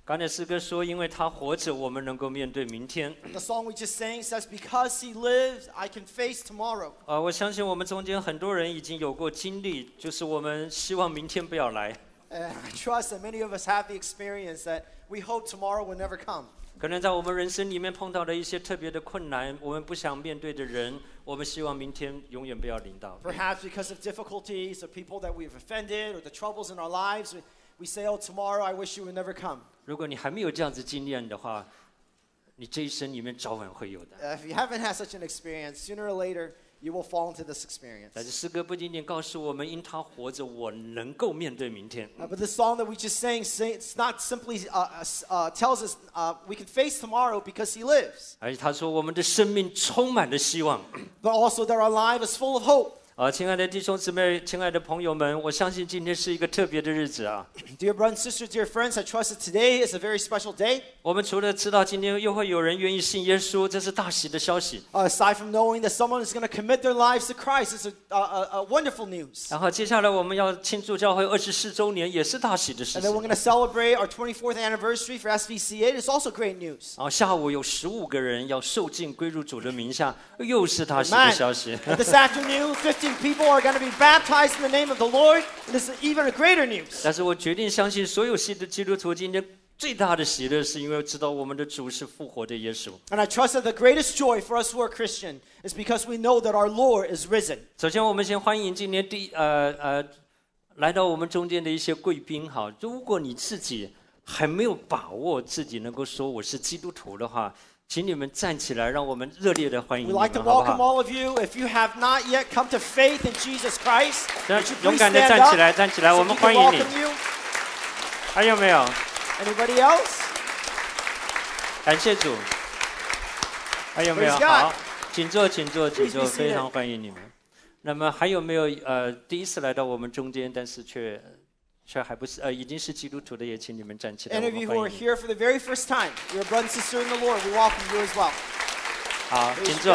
刚才诗歌说，因为他活着，我们能够面对明天。 The song we just sang says, "Because He lives, I can face tomorrow." 我相信我们中间很多人已经有过经历，就是我们希望明天不要来。 And I trust that many of us have the experience that we hope tomorrow will never come. 可能在我们人生里面碰到的一些特别的困难，我们不想面对的人，我们希望明天永远不要临到。 Perhaps because of difficulties, of people that we've offended, or the troubles in our lives, we say, "Oh, tomorrow, I wish you would never come." 如果你还没有这样子经验的话，你这一生里面早晚会有的。 If you haven't had such an experience, sooner or later, you will fall into this experience. 但是诗歌不仅仅告诉我们，因他活着，我能够面对明天。 But the song that we just sang, it's not simply tells us we can face tomorrow because He lives. 而且他说，我们的生命充满了希望。 But also that our life is full of hope. 亲爱的弟兄姊妹，亲爱的朋友们，我相信今天是一个特别的日子啊。 Dear brothers and sisters, dear friends, I trust that today is a very special day. 我们除了知道今天又会有人愿意信耶稣，这是大喜的消息。 Aside from knowing that someone is going to commit their lives to Christ, it's a wonderful news. 然后接下来我们要庆祝教会24周年，也是大喜的事 And then 情。 we're going to celebrate our 24th anniversary for SVCA. It's also great news. 下午有15个人要受浸归入主的名下，又是大喜的消息。 And this afternoon, 15 people are going to be baptized in the name of the Lord. And this is even a greater news. 但是我决定相信，所有信的基督徒今天最大的喜乐，是因为知道我们的主是复活的耶稣。 And I trust that the greatest joy for us who are Christian is because we know that our Lord is risen. 首先，我们先欢迎今天来到我们中间的一些贵宾。好，如果你自己还没有把握自己能够说我是基督徒的话，请你们站起来，让我们热烈的欢迎你 We'd 们， like to 好不 welcome 好？ all of you. If you have not yet come to faith in Jesus Christ, would you 勇 please 敢的 stand 站起 up 来，站起来， so 我 we 们 can 欢迎你。 welcome you? 还有没有？ Anybody else? 感谢主。还有没有？ Praise God. 好，请坐，请坐，请 Please 坐， be 非 seated. 常欢迎你们。那么还有没有第一次来到我们中间，但是却还不是已经是基督徒的，也请你们站起来， Any 我 of 们 you who 欢 are 迎你。 here for the very first time, you're a brother and sister in the Lord, we welcome you as well. 好， Praise 请坐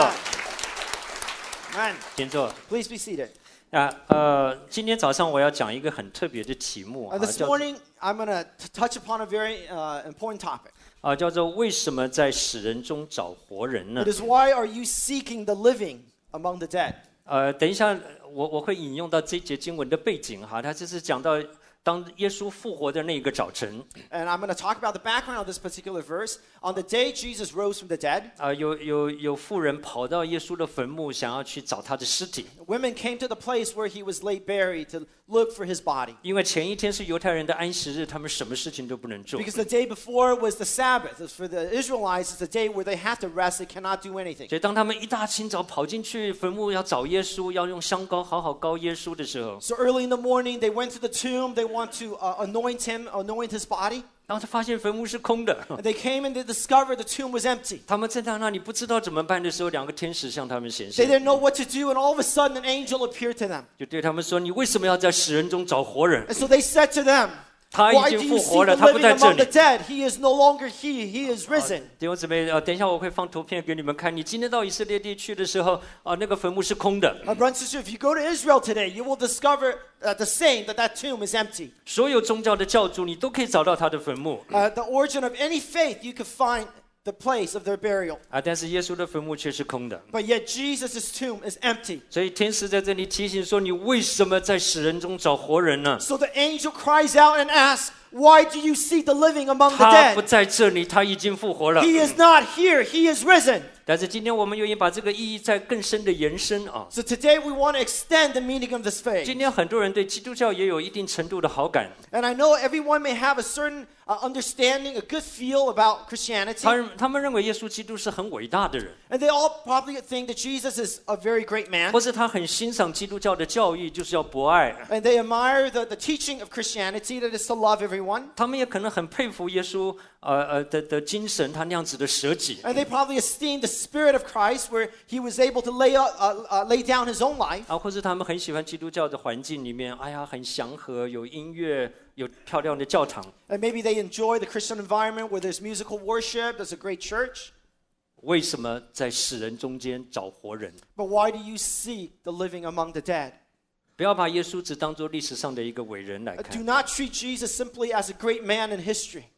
God.，Amen. 请坐。 Please be seated. 今天早上我要讲一个很特别的题目 This morning, I'm going to touch upon a very important topic. 叫做为什么在死人中找活人呢 It？is why are you seeking the living among the dead? 等一下我会引用到这节经文的背景哈，它就是讲到当耶稣复活的那个早晨， And I'm going to talk about the background of this particular verse. On the day Jesus rose from the dead, 有妇人跑到耶稣的坟墓，想要去找他的尸体， women came to the place where he was laid buried to look for his body. 因为前一天是犹太人的安息日，他们什么事情都不能做。 Because the day before was the Sabbath. For the Israelites, it's the day where they have to rest. They cannot do anything. 所以当他们一大清早跑进去坟墓要找耶稣，要用香膏好好膏耶稣的时候， So early in the morning, they went to the tomb. They want to anoint him, anoint his body. 然后他发现坟墓是空的。 And they came and they discovered the tomb was empty. 他们正在那里不知道怎么办的时候，两个天使向他们显 They 现， didn't know what to do, and all of a sudden, an angel appeared to them. 就对他们说：“你为什么要在死人中找活人？ And so they said to them, 他 "Why 已 do 经 you 复活 seek 了， the 他不 living 在这 among the 里。” dead? He is no longer he is risen." 弟兄姊妹，等一下我会放图片给你们看。你今天到以色列地去的时候，那个坟墓是空的， My brother and sister, if you go to Israel today, you will discover the same, that tomb is empty. 所有宗教的教主你都可以找到他的坟墓 The origin of any faith, you could find the place of their burial. 但是耶稣的坟墓却是空的。 But yet Jesus' tomb is empty. 所以天使在这里提醒说：“你为什么在死人中找活人呢？ So the angel cries out and asks, "Why do you seek the living among the 他不 dead? 在这里，他已经复活了。” He is not here. He is risen. 但是今天我们愿意把这个意义再更深的延伸啊。 So today we want to extend the meaning of this faith. 今天很多人对基督教也有一定程度的好感， And I know everyone may have a certain understanding, a good feel about Christianity. 他们认为耶稣基督是很伟大的人， And they all probably think that Jesus is a very great man. 或是他很欣赏基督教的教义，就是要博爱。 And they admire the teaching of Christianity, that is to love everyone. 他们也可能很佩服耶稣的精神，他那样子的舍己。 And they probably esteem the spirit of Christ, where he was able to lay down his own life. 或是他们很喜欢基督教的环境里面，哎呀，很祥和，有音乐，有漂亮的教堂。 And maybe they enjoy the Christian environment where there's musical worship, there's a great church. 为什么在死人中间找活人？ But why do you seek the living among the dead? 不要把耶稣只当作历史上的一个伟人来 Do 看。 not treat Jesus simply as a great man in history.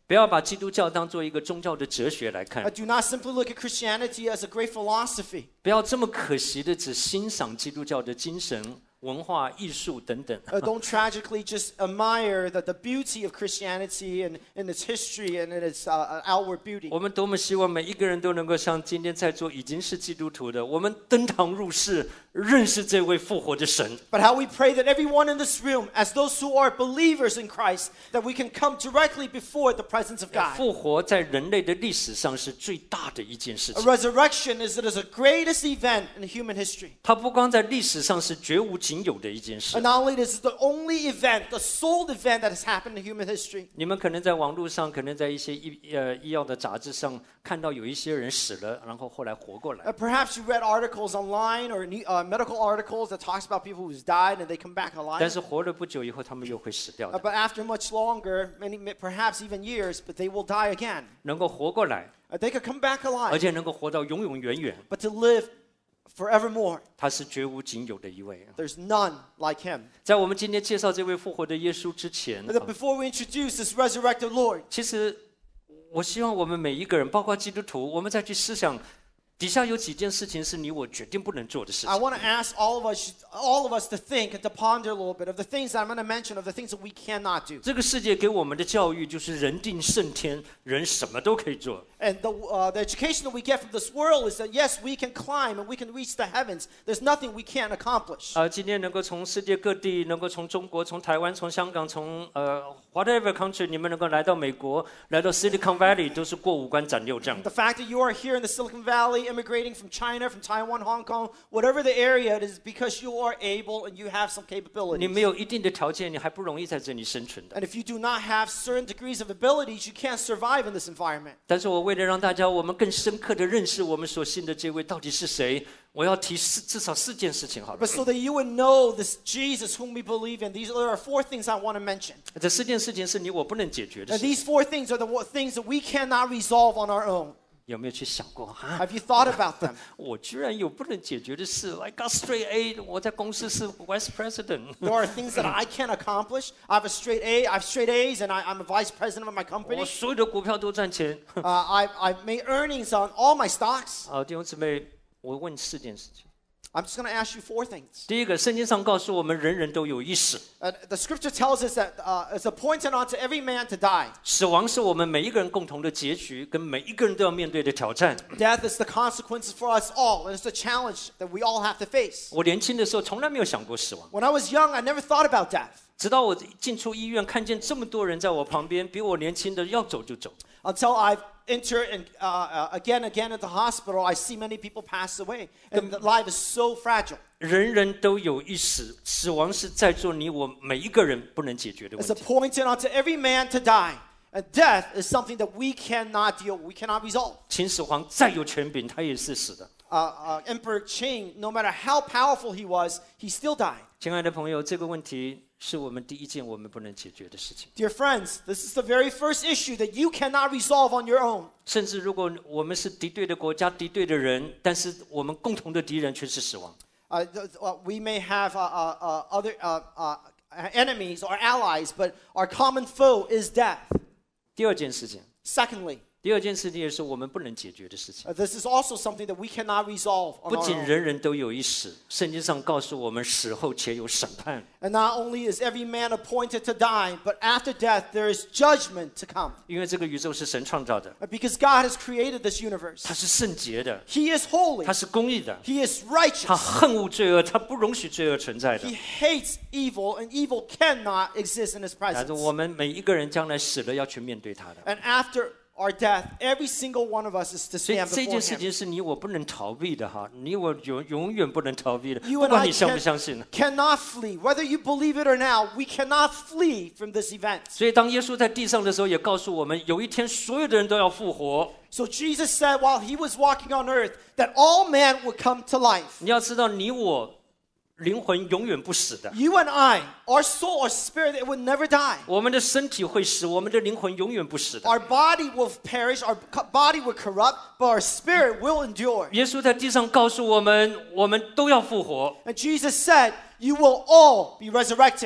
不要把基督教当做一个宗教的哲学来看， Do not simply look at Christianity as a great philosophy. 不要这么可惜的只欣赏基督教的精神、文化、艺术等等。 Don't tragically just admire the beauty of Christianity and its history and its outward beauty. 我们多么希望每一个人都能够像今天在座已经是基督徒的，我们登堂入室，认识这位复活的神。 But how we pray that everyone in this room, as those who are believers in Christ, that we can come directly before the presence of God. 复活在人类的历史上是最大的一件事 A 情。 resurrection is the greatest event in human history. 它不光在历史上是绝无仅有的一件事 And。not only this is the only event, the sole event that has happened in human history. 你们可能在网络上，可能在一些医药的杂志上看到有一些人死了，然后后来活过来。 Perhaps you read articles online or medical articles that talks about people who's died and they come back 但 alive. 是活了不久以后，他们又会死掉的。 But after much longer, perhaps even years, but they will die again. 能够活过来， They could come back 而 alive, 且能够活到永永远远， but to live forevermore. 他是绝无仅有的一位。 There's none like him. 在我们今天介绍这位复活的耶稣之前， But before we introduce this resurrected Lord, 其实我希望我们每一个人，包括基督徒，我们再去思想，底下有几件事情是你我决定不能做的事 I 情。 want to ask all of us to think and to ponder a little bit of the things that I'm going to mention, of the things that we cannot do. 这个世界给我们的教育就是人定胜天，人什么都可以做。 And the education that we get from this world is that, yes, we can climb and we can reach the heavens. There's nothing we can't accomplish. 今天能够从世界各地，能够从中国、从台湾、从香港、从whatever country， 你们能够来到美国，来到 Silicon Valley， 都是过五关斩六将。 The fact that you are here in the Silicon Valley, immigrating from China, from Taiwan, Hong Kong, whatever the area it is, because you are able and you have some 你 capabilities. 没有一定的条件，你还不容易在这里生存的。 And if you do not have certain degrees of abilities, you can't survive in this environment. 但是我为了让大家我们更深刻的认识我们所信的这位到底是谁，我要提至少4件事情好了 But。so that you would know this Jesus whom we believe in, there are 4 things I want to mention. 这4件事情是你我不能解决的 And 事， these 4 things are the things that we cannot resolve on our own. 有没有去想过啊？ Have you thought about them? 我居然有不能解决的事 ！I got straight A， 我在公司是 vice president。 There are things that I can't accomplish. I have straight A's, and I'm a vice president of my 我 company. 所有的股票都赚钱。 I've made earnings on all my stocks. 好，弟兄姊妹，我问4件事情。 I'm just going to ask you 4 things. 第一个，圣经上告诉我们，人人都有一死， The scripture tells us that it's appointed unto every man to die. 死亡是我们每一个人共同的结局，跟每一个人都要面对的挑战。 Death is the consequences for us all, and it's the challenge that we all have to face. 我年轻的时候从来没有想过死亡， When I was young, I never thought about death. 直到我进出医院，看见这么多人在我旁边，比我年轻的要走就走。 Until I've entered and again at the hospital, I see many people pass away, and life is so fragile. 人人都有一死，死亡是在座你我每一个人不能解决的 It's 问题。 appointed unto every man to die. And death is something that we cannot deal with, we cannot resolve. 秦始皇再有权柄，他也是死的。 Emperor Qing, no matter how powerful he was, he still died. 亲爱的朋友，这个问题是我们第一件我们不能解决的事情。 Dear friends, this is the very first issue that you cannot resolve on your own. 甚至如果我们是敌对的国家、敌对的人，但是我们共同的敌人却是死亡。 We may have other enemies or allies, but our common foe is death. 第二件事情， Secondly, 第二件事情也是我们不能解决的事情。 this is also something that we cannot resolve on 不 our 仅 own. 人人都有一死，圣经上告诉我们，死后且有审判。 And not only is every man appointed to die, but after death there is judgment to come. 因为这个宇宙是神创造的， Because God has created this universe. 它是圣洁的， He is holy. 它是公义的， He is 它 righteous. 恨恶罪恶，它不容许罪恶存在的 He。hates evil, and evil cannot exist in His 但 presence. 是我们每一个人将来死了要去面对它的， And after our death, every single one of us is to 所以 stand 这 before 件事 Him. 情是你我不能逃避的哈，你我永远不能逃避的， You 不 and 管 I 你相不相信。 cannot flee. Whether you believe it or not, we cannot flee from this event. 所以当耶稣在地上的时候，也告诉我们，有一天所有的人都要复活。 So Jesus said while He was walking on earth that all men would come to life. 你要知道，你我灵魂永远不死的， You and I, our soul, our spirit, it would never die. 我们的身体会死，我们的灵魂永远不死的。 Our body will perish, our body will corrupt, but our spirit will endure. 耶稣在地上告诉我们，我们都要复活。 And Jesus said, you will all be resurrected.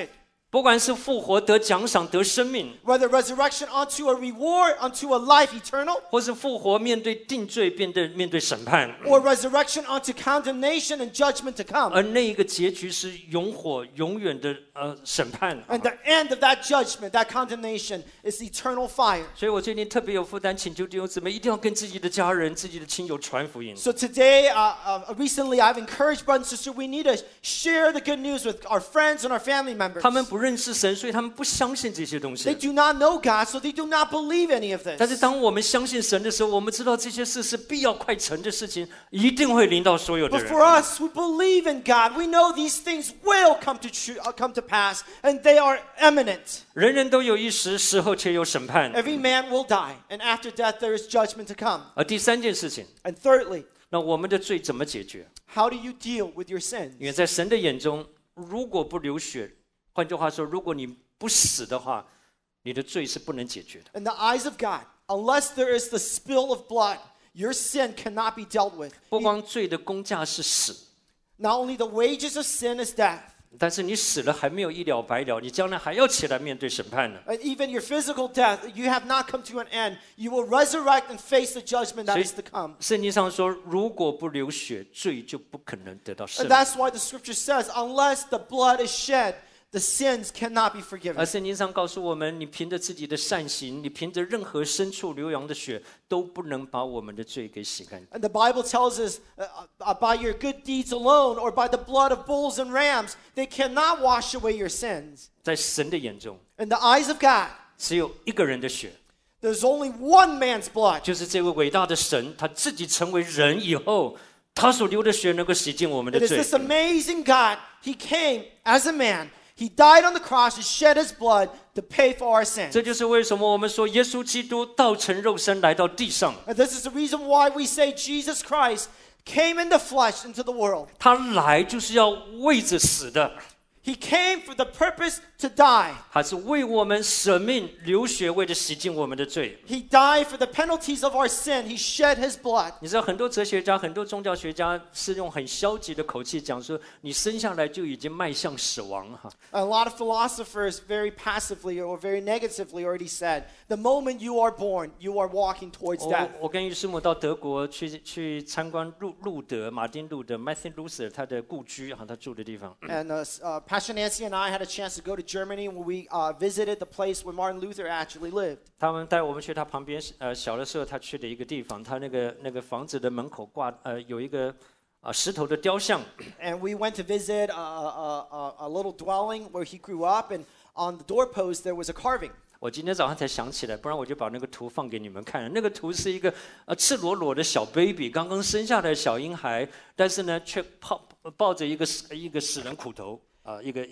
不管是复活得奖赏得生命， whether resurrection unto a reward, unto a life eternal, 或是复活面对定罪面对审判， or resurrection unto condemnation and judgment to come. 而那一个结局是永火永远的审判。 And the end of that judgment, that condemnation, is eternal fire. 所以我最近特别有负担，请求弟兄姊妹一定要跟自己的家人、自己的亲友传福音。 So today, recently, I've encouraged brothers and sisters, we need to share the good news with our friends and our family members. 他们不认识神，所以他们不相信这些东 They 西。 do not know God, so they do not believe any of 但是 this. 当我们相信神的时候，我们知道这些事是必要快成的事情，一定会临到所有的 But 人。 for us who believe in God, we know these things will come to pass, and they are imminent. 人人都有一时，时候却有审判。 Every man will die, and after death there is judgment to come. 而第三件事情， And thirdly, 那我们的罪怎么解决？ how do you deal with your sins? 因为在神的眼中，如果不流血，换句话说，如果你不死的话，你的罪是不能解决的。 In the eyes of God, unless there is the spill of blood, your sin cannot be dealt with. 不光罪的工价是死， Not only the wages of sin is death, 但是你死了还没有一了百了，你将来还要起来面对审判呢。 and even your physical death, you have not come to an end. You will resurrect and face the judgment that is to come. 圣经上说，如果不流血，罪就不可能得到赦 And 免。 that's why the scripture says, unless the blood is shed, the sins cannot be 而 forgiven. 圣经上告诉我们，你凭着自己的善行，你凭着任何牲畜流羊的血，都不能把我们的罪给洗干净。 And the Bible tells us, by your good deeds alone or by the blood of bulls and rams, they cannot wash away your sins. 在神的眼中， In the eyes of God, 只有一个人的血， there's only one man's blood. 就是这位伟大的神，他自己成为人以后，他所流的血能够洗净我们 It 的 is 罪。 this amazing God. He came as a man. He died on the cross. He shed his blood to pay for our sins. 这就是为什么我们说耶稣基督道成肉身来到地上， And this is the reason why we say Jesus Christ came in the flesh into the world. 他来就是要为着死的， He came for the purpose to die. 他是为我们舍命流血，为了洗净我们的罪。 He died for the penalties of our sin. He shed his blood. 你知道很多哲学家、很多宗教学家是用很消极的口气讲说，你生下来就已经迈向死亡哈。 A lot of philosophers very passively or very negatively already said, the moment you are born, you are walking towards 我 death. 我跟于师母到德国去参观马丁路德 Martin Luther 他的故居哈，他住的地方。 And Pastor Nancy and I had a chance to go to Germany when we visited the place where Martin Luther actually lived. 他们带我们去他旁边小的时候他去的一个地方，他那个房子的门口有一个石头的雕像。 And we went to visit a little dwelling where he grew up, and on the doorpost there was a carving. 我今天早上才想起来，不然我就把那个图放给你们看。那个图是一个赤裸裸的小 baby， 刚刚生下来的小婴孩，但是呢却抱着一个死人骨头一个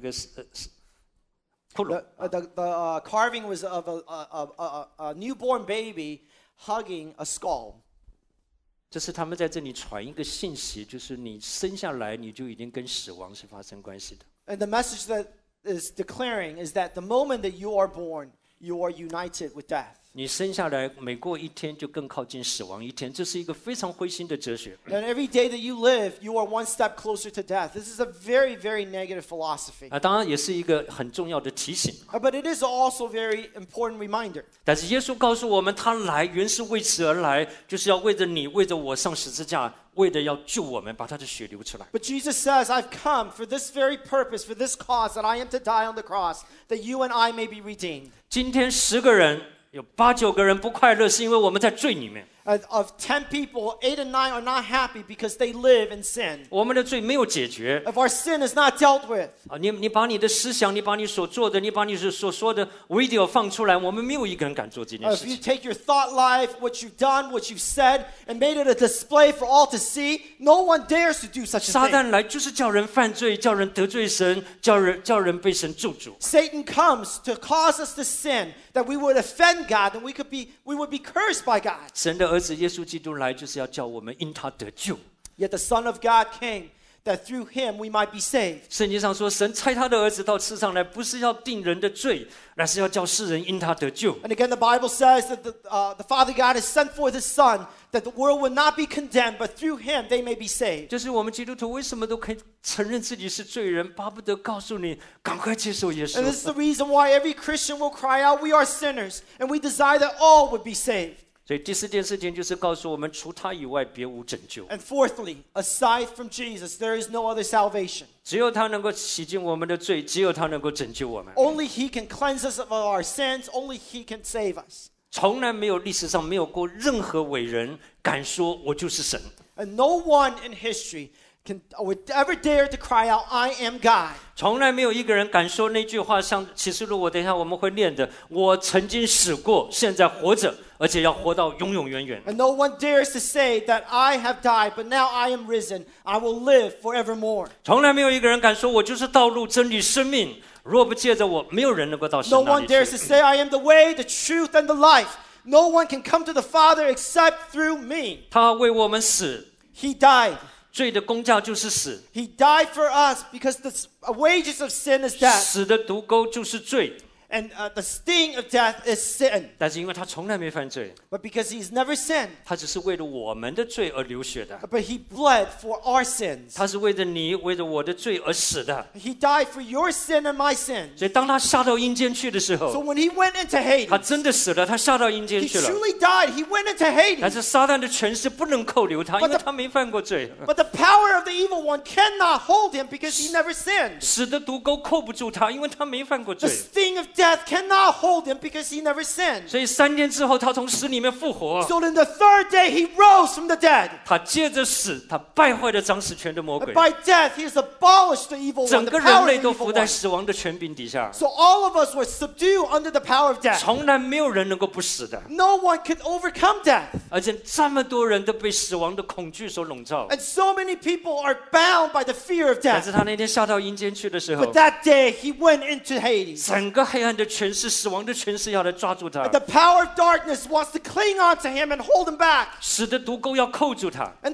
骷髅。 The carving was of a newborn baby hugging a skull. 这是他们在这里传一个信息，就是你生下来你就已经跟死亡是发生关系的。 And the message that is declaring is that the moment that you are born, you are united with death. 你生下来每过一天就更靠近死亡一天，这是一个非常灰心的哲学。 And every day that you live, you are one step closer to death. This is a very, very negative philosophy. 当然也是一个很重要的提醒。 But it is also a very important reminder. 但是耶稣告诉我们，他来原是为此而来，就是要为着你、为着我上十字架，为了要救我们，把他的血流出来。 But Jesus says, I've come for this very purpose, for this cause, that I am to die on the cross, that you and I may be redeemed. 今天10个人有8、9个人不快乐，是因为我们在罪里面。 Of 10 people, 8 and 9 are not happy because they live in sin. 我们的罪没有解决 If our sin is not dealt with, 你把你的思想，你把你所做的，你把你所说的 video 放出来，我们没有一个人敢做这件 if 事 you 情。 take your thought life, what you've done, what you've said, and made it a display for all to see, no one dares to do such a 撒 thing. 旦来就是叫人犯罪，叫人得罪神，叫人被神咒诅。 Satan comes to cause us to sin, that we would offend God, and we would be cursed by God. 神的儿子耶稣基督来，就是要叫我们因他得救。 Yet the Son of God came that through him we might be saved. 圣经上说，神差他的儿子到世上来，不是要定人的罪，乃是要叫世人因他得救。 And again, the Bible says that the Father God has sent forth his Son, that the world would not be condemned, but through him they may be saved. 就是我们基督徒为什么都可以承认自己是罪人，巴不得告诉你，赶快接受耶 And this is 稣。 the reason why every Christian will cry out, we are sinners, and we desire that all would be saved. 所以第四件事情就是告诉我们，除他以外别无拯救， And fourthly, aside from Jesus, there is no other salvation. 只有他能够洗净我们的罪，只有他能够拯救我们。 Only he can cleanse us of our sins, only he can save us. 从来没有历史上没有过任何伟人敢说我就是神。 And no one in history would ever dare to cry out, I am God. 从来没有一个人敢说那句话，像启示录，等一下我们会念的。我曾经死过，现在活着，而且要活到永永远远。 And no one dares to say that I have died, but now I am risen. I will live forevermore. 从来没有一个人敢说我就是道路、真理、生命。若不借着我，没有人能够到神 No 那 one 里 dares 去 to。say, I am the way, the truth, and the life. No one can come to the Father except through me. 他为我们死， He died. 罪的工价就是死， He died for us because the wages of sin is death. 死的毒钩就是罪。 And the sting of death is sin. 但是因为他从来没犯罪， But because he's never sinned, 他只是为了我们的罪而流血的， but he bled for our sins. 他是为着你、为着我的罪而死的。 He died for your sin and my sin. 所以当他下到阴间去的时 So 候， when he went into 他 Hades, 真的死了，他下到阴间 he 去了。 truly died. He went into 但 Hades. 是撒旦的权势不能扣留他，因为他没犯过罪。 But the power of the evil one cannot hold him because he never sinned. 死的毒钩扣不住他，因为他没犯过 The 罪。 sting of death cannot hold him because he never sinned. 所以3天之后，他从死里面复活。 So then the third day he rose from the dead. 他借着死，他败坏了掌死权的魔 And 鬼， by death he has abolished the evil one, 整 the 个人 power 类 of 都 the 伏 evil 在 one. 死亡的权柄底下。 So all of us were subdued under the power of death. 从来没有人能够不死的， No one could overcome death. 而且这么多人都被死亡的恐惧所笼罩。 And so many people are bound by the fear of 但是 death. 他那天下到阴间去的时候 But，that day he went into Hades. 整个黑暗的权势、死亡的权势要来抓住他 And，the power of darkness wants to cling on to him and hold him back. 死的毒钩要扣住他。 And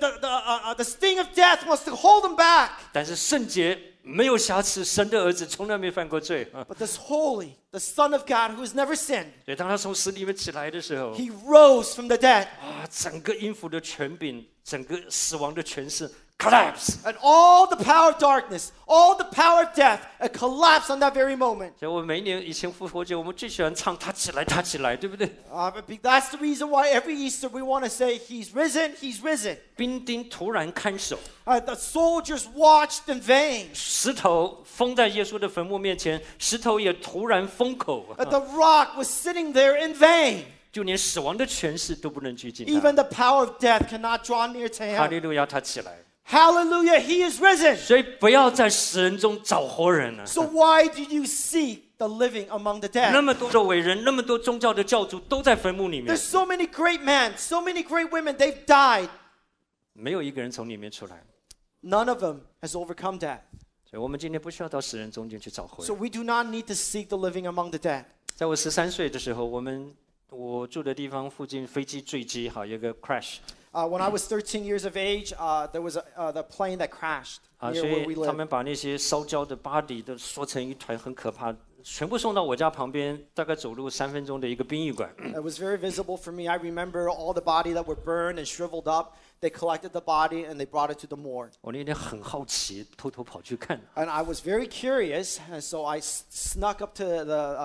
the sting of death wants to hold him back. 但是圣洁没有瑕疵，神的儿子从来没犯过罪啊！ But this holy, the Son of God who has never sinned, 所以当他从死里面起来的时候， he rose from the dead. 整个阴府的权柄，整个死亡的权势 collapse。 And all the power of darkness, all the power of death, it collapsed on that very moment. 所以我每一年以前复活节，我们最喜欢唱“他起来，他起来”，对不对？ That's the reason why every Easter we want to say, He's risen, He's risen. 兵丁突然看守， The soldiers watched in vain. 石头封在耶稣的坟墓面前，石头也突然封口， The rock was sitting there in vain. 就连死亡的权势都不能拘禁 Even 他。 the power of death cannot draw near to 哈 him. 利路亚，他起来。 Hallelujah, He is risen. 所以不要在死人中找活人了。 So why do you seek the living among the 那 dead? 么多的伟人，那么多宗教的教主都在坟墓里面 There's，so many great men, so many great women, they've died. 没有一个人从里面出来。 None of them has overcome death. 所以我们今天不需要到死人中间去找活 So 人。 we do not need to seek the living among the dead. 在我13岁的时候，我住的地方附近飞机坠机，有一个 crash。 When I was 13 years of age, there was the plane that crashed 所 near where 以 we 他 live. 们把那些烧焦的body 都缩成一团，很可怕，全部送到我家旁边，大概走路3分钟的一个殡仪馆。 It was very visible for me. I remember all the body that were burned and shriveled up. They collected the body and they brought it to the morgue. 我那天很好奇，偷偷跑去看。 And I was very curious, and so I snuck up to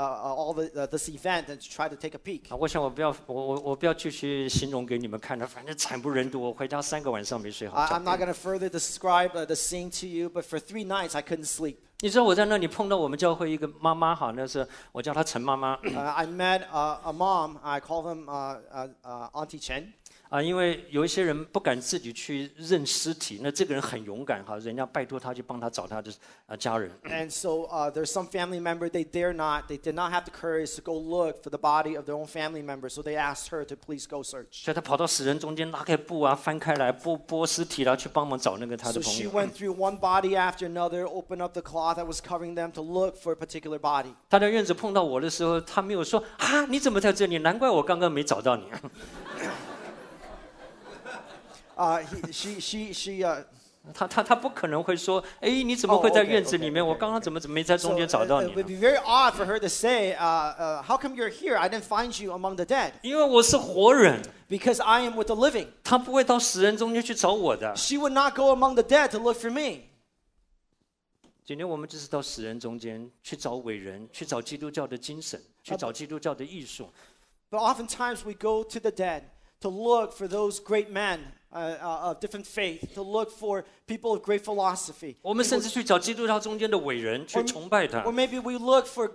this event and tried to take a peek. 我想我不要继续形容给你们看了，反正惨不忍睹。我回家3个晚上没睡好觉。 I'm not going to further describe the scene to you, but for 3 nights I couldn't sleep. 你知道我在那里碰到我们教会一个妈妈，那是我叫她陈妈妈。 I met a mom. I call them Auntie Chen. 因为有一些人不敢自己去认尸体，那这个人很勇敢人家拜托他去帮他找他的家人。 And so there's some family member, they did not have the courage to go look for the body of their own family member, so they asked her to please go search. 所以他跑到死人中间，拉开布翻开来剥尸体去帮忙找那个他的 So 朋 she 友。 went through one body after another, opened up the cloth that was covering them to look for a particular body. 他在院子碰到我的时候，他没有说你怎么在这里？难怪我刚刚没找到你。 他不可能会说，哎，你怎么会在院子里面？我刚刚怎么没在中间找到 it 你 would 呢？ be very odd for her to say, how come you're here? I didn't find you among the dead. 因为我是活人， Because I am with the living. 他不会到死人中间去找我的。 She would not go among the dead to look for me. 今天我们就是到死人中间去找伟人，去找基督教的精神，去找基督教的艺术。 But oftentimes we go to the dead to look for those great men of different faith, to look for people of great philosophy. 我们甚至去找基督教中间的伟人，去崇拜他 Or。maybe we look for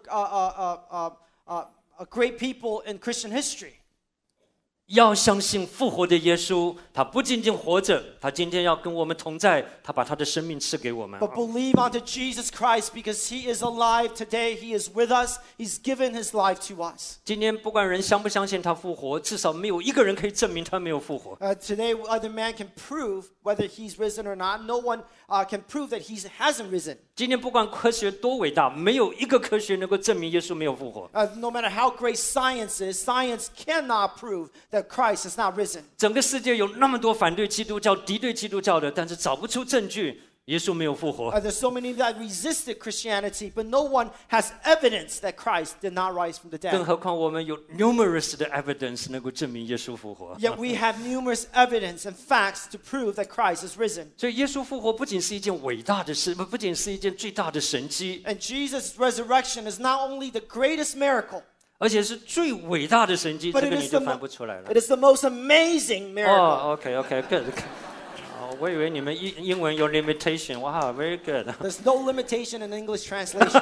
great people in Christian history. 要相信复活的耶稣，他不仅仅活着，他今天要跟我们同在，他把他的生命赐给我们。 But believe onto Jesus Christ because he is alive today. He is with us. He's given his life to us. 今天不管人相不相信他复活，至少没有一个人可以证明他没有复活。 Today, other man can prove whether he's risen or not. No one can prove that he hasn't risen. 今天不管科学多伟大，没有一个科学能够证明耶稣没有复活。 No matter how great science is, science cannot prove that Christ has not risen. 整个世界有那么多反对基督教、敌对基督教的，但是找不出证据，耶稣没有复活。 There's so many that resisted Christianity, but no one has evidence that Christ did not rise from the 更 dead. 何况我们有 numerous 的 evidence 能够证明耶稣复活。 Yet we have numerous evidence and facts to prove that Christ has risen. 所以耶稣复活不仅是一件伟大的事，不仅是一件最大的神迹， And Jesus' resurrection is not only the greatest miracle, 而且是最伟大的神迹。 but 这 it 个 is 你就 the, 翻不出来了 it。is the most amazing miracle. 哦 ，OK，good。哦，我以为你们英文有 limitation，哇 ，very good。 There's no limitation in English translation.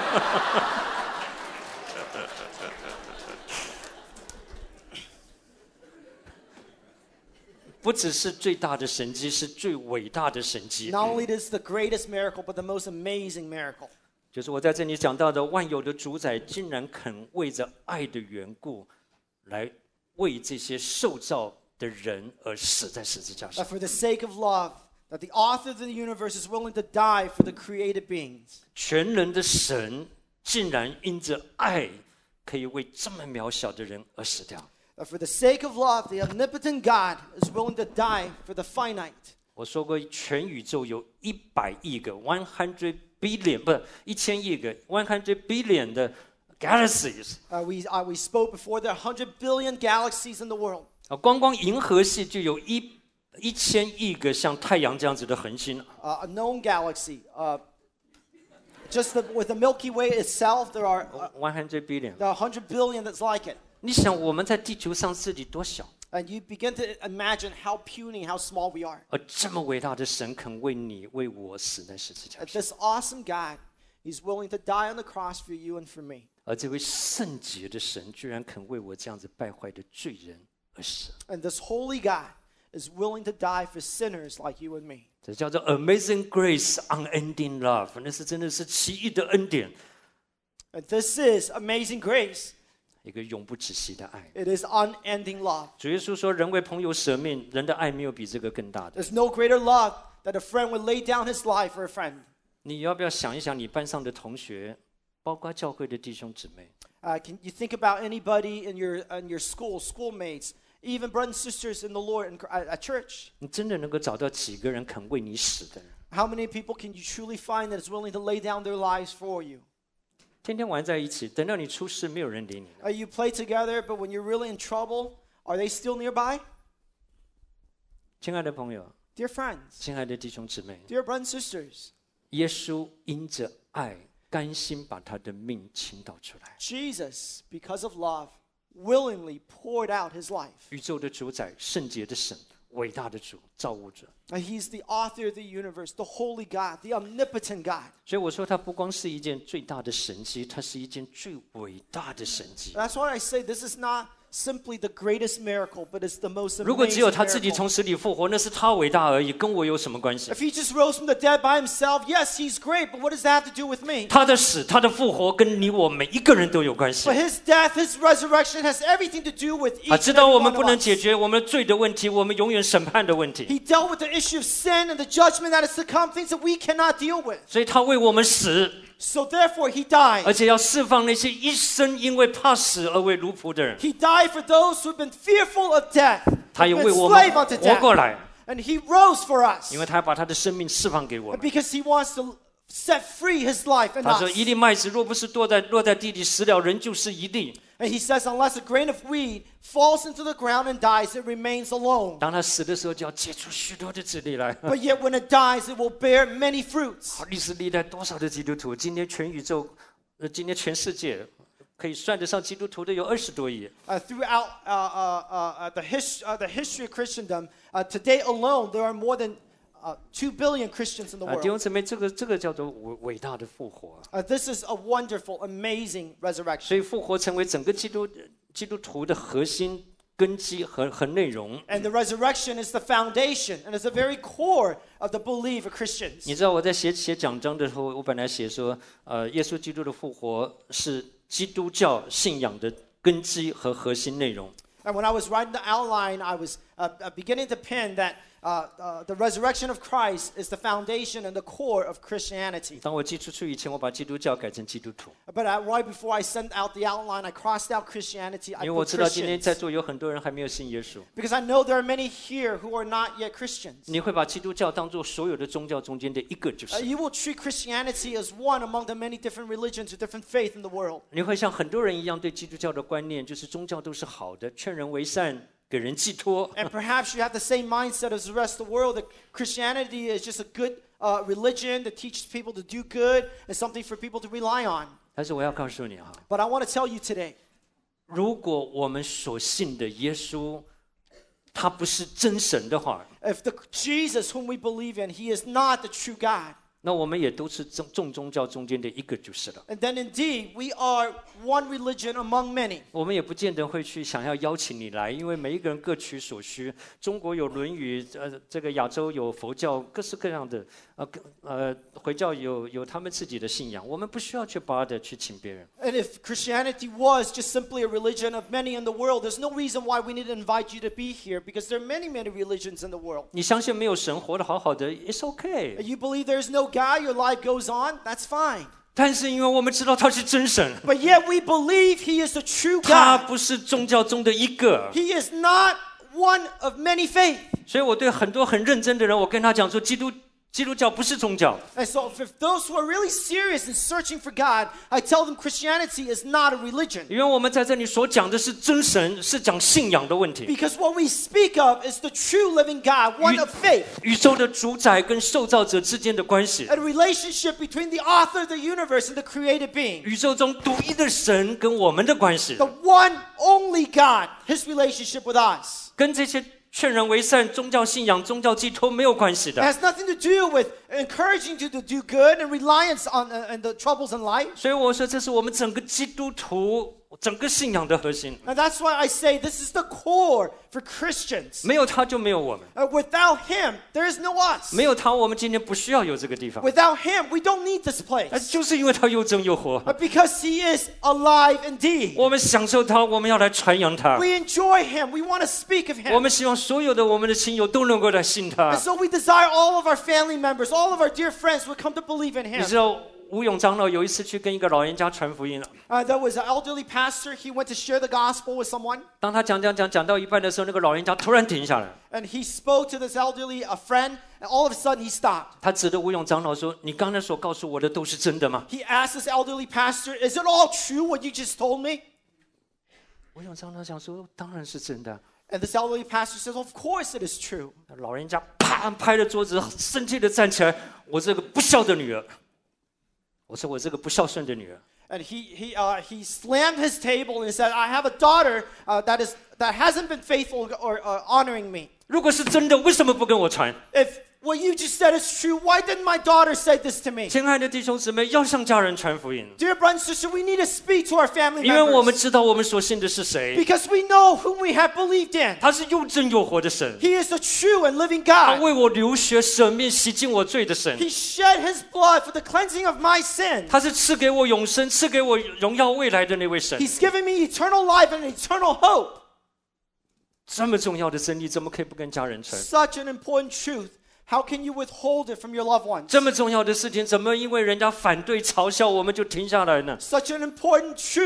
不只是最大的神迹，是最伟大的神迹。 Not only is the greatest miracle, but the most amazing miracle. 就是我在这里讲到的，万有的主宰竟然肯为着爱的缘故，来为这些受造的人而死在十字架 That 上。 for the sake of love, that the author of the universe is willing to die for the created beings. 全能的神竟然因着爱，可以为这么渺小的人而死掉。 That for the sake of love, the omnipotent God is willing to die for the finite. 我说过，全宇宙有100亿个 100 billion， 不是1000亿个 100 billion 的 galaxies。 We spoke before there are 100 billion galaxies in the world. 光银河系就有1000亿个像太阳这样子的恒星。 A known galaxy. With the Milky Way itself, there are 100 billion。 100 billion that's like it. 你想我们在地球上自己多小， And you begin to imagine how puny, how small we are. 而这么伟大的神肯为你为我死在十字架 That 上， this awesome God, He's willing to die on the cross for you and for me. 而这位圣洁的神居然肯为我这样子败坏的罪人而死， And this holy God is willing to die for sinners like you and me. 这叫做 Amazing Grace, Unending Love， 那是真的是奇异的恩典， And this is amazing grace. 一个永不止息的爱。 It is unending love. 主耶稣说：“人为朋友舍命，人的爱没有比这个更大的。” There's no greater love that a friend would lay down his life for a friend. 你要不要想一想，你班上的同学，包括教会的弟兄姊妹， Can you think about anybody in your school, schoolmates, even brothers and sisters in the Lord at church? 你真的能够找到几个人肯为你死的人？ How many people can you truly find that is willing to lay down their lives for you? 天天玩在一起，等到你出事，没有人理你了。 You play together, but when you're really in trouble, are they still nearby? 亲爱的朋友， Dear friends, 亲爱的弟兄姊妹， dear brothers and sisters, 耶稣因着爱，甘心把他的命倾倒出来。 Jesus, because of love, willingly poured out his life. 宇宙的主宰，圣洁的神，伟大的主，造物者。 And he's the author of the universe, the holy God, the omnipotent God. 所以我说，它不光是一件最大的神迹，它是一件最伟大的神迹。 That's why I say this is not simply the greatest miracle, but it's the most 如果只有 amazing 他自己 miracle. 从死里复活，那是他伟大而已，跟我有什么关系？ If he just rose from the dead by himself, yes, he's great, but what does that have to do with me? 他的死，他的复活，跟你我每一个人都有关系 But。his death, his resurrection has everything to do with each 他 and 知道 every 我们 one 不 of 能 us. 解决我们罪的问题，我们永远审判的问题， He dealt with the issue of sin and the judgment that is to come, things that we cannot deal with. 所以他为我们死， So therefore, he died. 而且要释放那些一生因为怕死而为奴仆的人。 He died for those who have been fearful of death, 他 who 也 have 为 been 我们 slave unto 活过 death. 来， And he rose for us. 因为他要把他的生命释放给我 And 们。 because he wants to set free his life in 他说：“ us. 一粒麦子若不是落在地里死了，人就是一粒。 And he says, unless a grain of wheat falls into the ground and dies, it remains alone. 当他死的时候，就要结出许多的子粒来。 But yet when it dies, it will bear many fruits. 历史历代多少的基督徒？今天全宇宙，今天全世界可以算得上基督徒的有20多亿。 Throughout the history of Christendom, today alone, there are more than 2 billion Christians in the 弟 world. 兄姊妹，这个叫做伟大的复活。 This is a wonderful, amazing resurrection. 所以复活成为整个基督徒的核心根基和内容。 And the resurrection is the foundation and is the very core of the belief of Christians. 你知道我在写讲章的时候，我本来写说，耶稣基督的复活是基督教信仰的根基和核心内容。 And when I was writing the outline, I was beginning to pen that the resurrection of Christ is the foundation and the core of Christianity. 当我寄出去以前，我把基督教改成基督徒， But right before I sent out the outline, I crossed out Christianity. 因 I 为我 put 知道今天 Christians. 在座有很多人还没有信耶稣。 Because I know there are many here who are not yet Christians. 你会把基督教当做所有的宗教中间的一个，就是 You will treat Christianity as one among the many different religions or different faith in the world. 你会像很多人一样对基督教的观念，就是宗教都是好的，劝人为善，给人寄托。 And perhaps you have the same mindset as the rest of the world, that Christianity is just a good religion that teaches people to do good and something for people to rely on. 但是我要告诉你哈， But I want to tell you today, 如果我们所信的耶稣，他不是真神的话， if the Jesus whom we believe in, he is not the true God, 那我们也都是众宗教中间的一个就是了。 and then indeed we are one religion among many. 我们也不见得会去想要邀请你来，因为每一个人各取所需。中国有《论语》，这个亚洲有佛教，各式各样的，回教有他们自己的信仰，我们不需要去bother去请别人。 And if Christianity was just simply a religion of many in the world, there's no reason why we need to invite you to be here, because there are many, many religions in the world. 你相信没有神活得好好的 ，it's okay。 You believe there's no God, your life goes on, that's fine. 但是因为我们知道他是真神， But yet we believe he is the true 他 God. 不是宗教中的一个。 He is not one of many faith. 所以我对很多很认真的人，我跟他讲说，基督教不是宗教。 And so if those who are really serious in searching for God, I tell them Christianity is not a religion. 因为我们在这里所讲的是真神，是讲信仰的问题。 Because what we speak of is the true living God, one of faith, 宇宙的主宰跟受造者之间的关系， a relationship between the author of the universe and the created being. 宇宙中独一的神跟我们的关系， The one only God, his relationship with us. 跟这些劝人为善、宗教信仰、宗教寄托没有关系 It 的。 has nothing to do with encouraging you to do good and reliance on and the troubles in life. 所以我说，这是我们整个基督徒整个信仰的核心。 And that's why I say this is the core for Christians. 没有他就没有我们， Without him, there is no us. 没有他，我们今天不需要有这个地方。 Without him, we don't need this place. 就是因为他又真又活， Because he is alive indeed. 我们享受他，我们要来传扬他。 We enjoy him. We want to speak of 我 him. 们希望所有的我们的亲友都能够来信他 And。so we desire all of our family members, all of our dear friends would come to believe in 你 him. 知道吴永长老有一次去跟一个老人家传福音了。 There was an elderly pastor. He went to share the gospel with someone. 当他讲到一半的时候，那个老人家突然停下来， And he spoke to this elderly friend. And all of a sudden, he stopped. 他指着吴永长老说：“你刚才所告诉我的都是真的吗 He asked this elderly pastor, "Is it all true what you just told me?" 吴永长老讲说：“当然是真的。 And this elderly pastor says, "Of course it is true." ” 老人家啪拍了桌子，生气的站起来：“我这个不孝的女儿！”我说：“我这个不孝顺的女儿。” And he slammed his table and said, "I have a daughter that hasn't been faithful or honoring me. 如果是真的，为什么不跟我传？ If what you just said is true, why didn't my daughter say this to me?" 亲爱的弟兄姊妹，要向家人传福音， Dear brothers and sisters, we need to speak to our family 因为我们 members 知道我们所信的是谁， because we know whom we have believed in. 他是又真又活的神， He is the true and living 他 God. 为我流血舍命，洗净我罪的神， He shed his blood for the cleansing of my sin. 他是赐给我永生、赐给我荣耀未来的那位神。 He's given me eternal life and eternal hope. 这么重要的真理，怎么可以不跟家人传？ Such an important truth. How can you withhold it from your loved ones? 这么重要的事情，怎么因为人家反对、嘲笑，我们就停下来呢？ Such an important truth.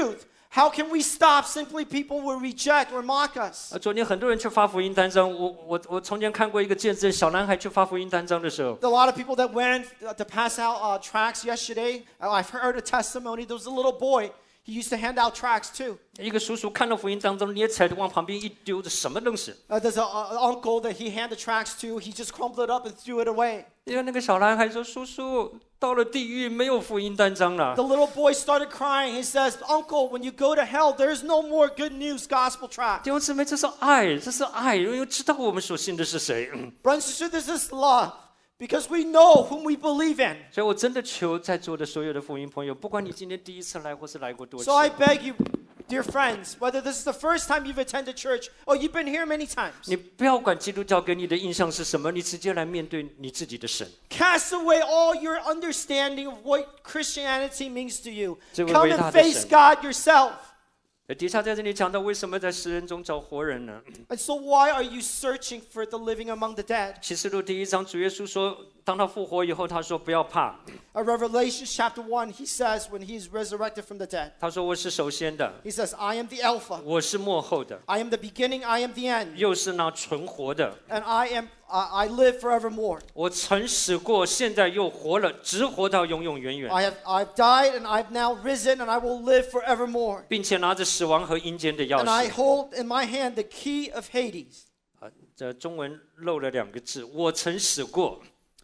How can we stop? Simply people will reject or mock us. 昨天很多人去发福音单张，我从前看过一个见证，小男孩去发福音单张的时候， A lot of people that went to pass out tracts yesterday. I've heard a testimony. There was a little boy. He used to hand out tracts too. 一个叔叔看到福音当中捏起来往旁边一丢，这什么东西？ There's an uncle that he handed tracts to. He just crumpled it up and threw it away. 因为那个小男孩说：“叔叔，到了地狱没有福音单张了。” The little boy started crying. He says, "Uncle, when you go to hell, there's no more good news gospel tract." 弟兄姊妹，这是爱，这是爱，因为知道我们所信的是谁。 Brothers and sisters, this is love. Because we know whom we believe in. 所以我真的求在座的所有的福音朋友，不管你今天第一次来或是来过多次 So， I beg you, dear friends, whether this is the first time you've attended church or you've been here many times, 你不要管基督教给你的印象是什么，你直接来面对你自己的神。 cast away all your understanding of what Christianity means to you. 这位 Come 伟 and 大的 face 神。 God yourself. 底下在这里讲到，为什么在死人中找活人呢？ And so why are you searching for the living among the dead? 启示录第1章，主耶稣说，当他复活以后，他说不要怕， Revelation chapter 1, he says when he is resurrected from the dead, 他说我是首先的， he says, I am the Alpha, 我是末后的， I am the beginning, I am the end, 又是那存活的。 and I live forevermore. 我曾死过，现在又活了，直活到永永远远， I've died and I've now risen and I will live forevermore. 并且拿着死亡和阴间的钥 And I 匙。 hold in my hand the key of Hades. 这中文漏了2个字，我曾死过。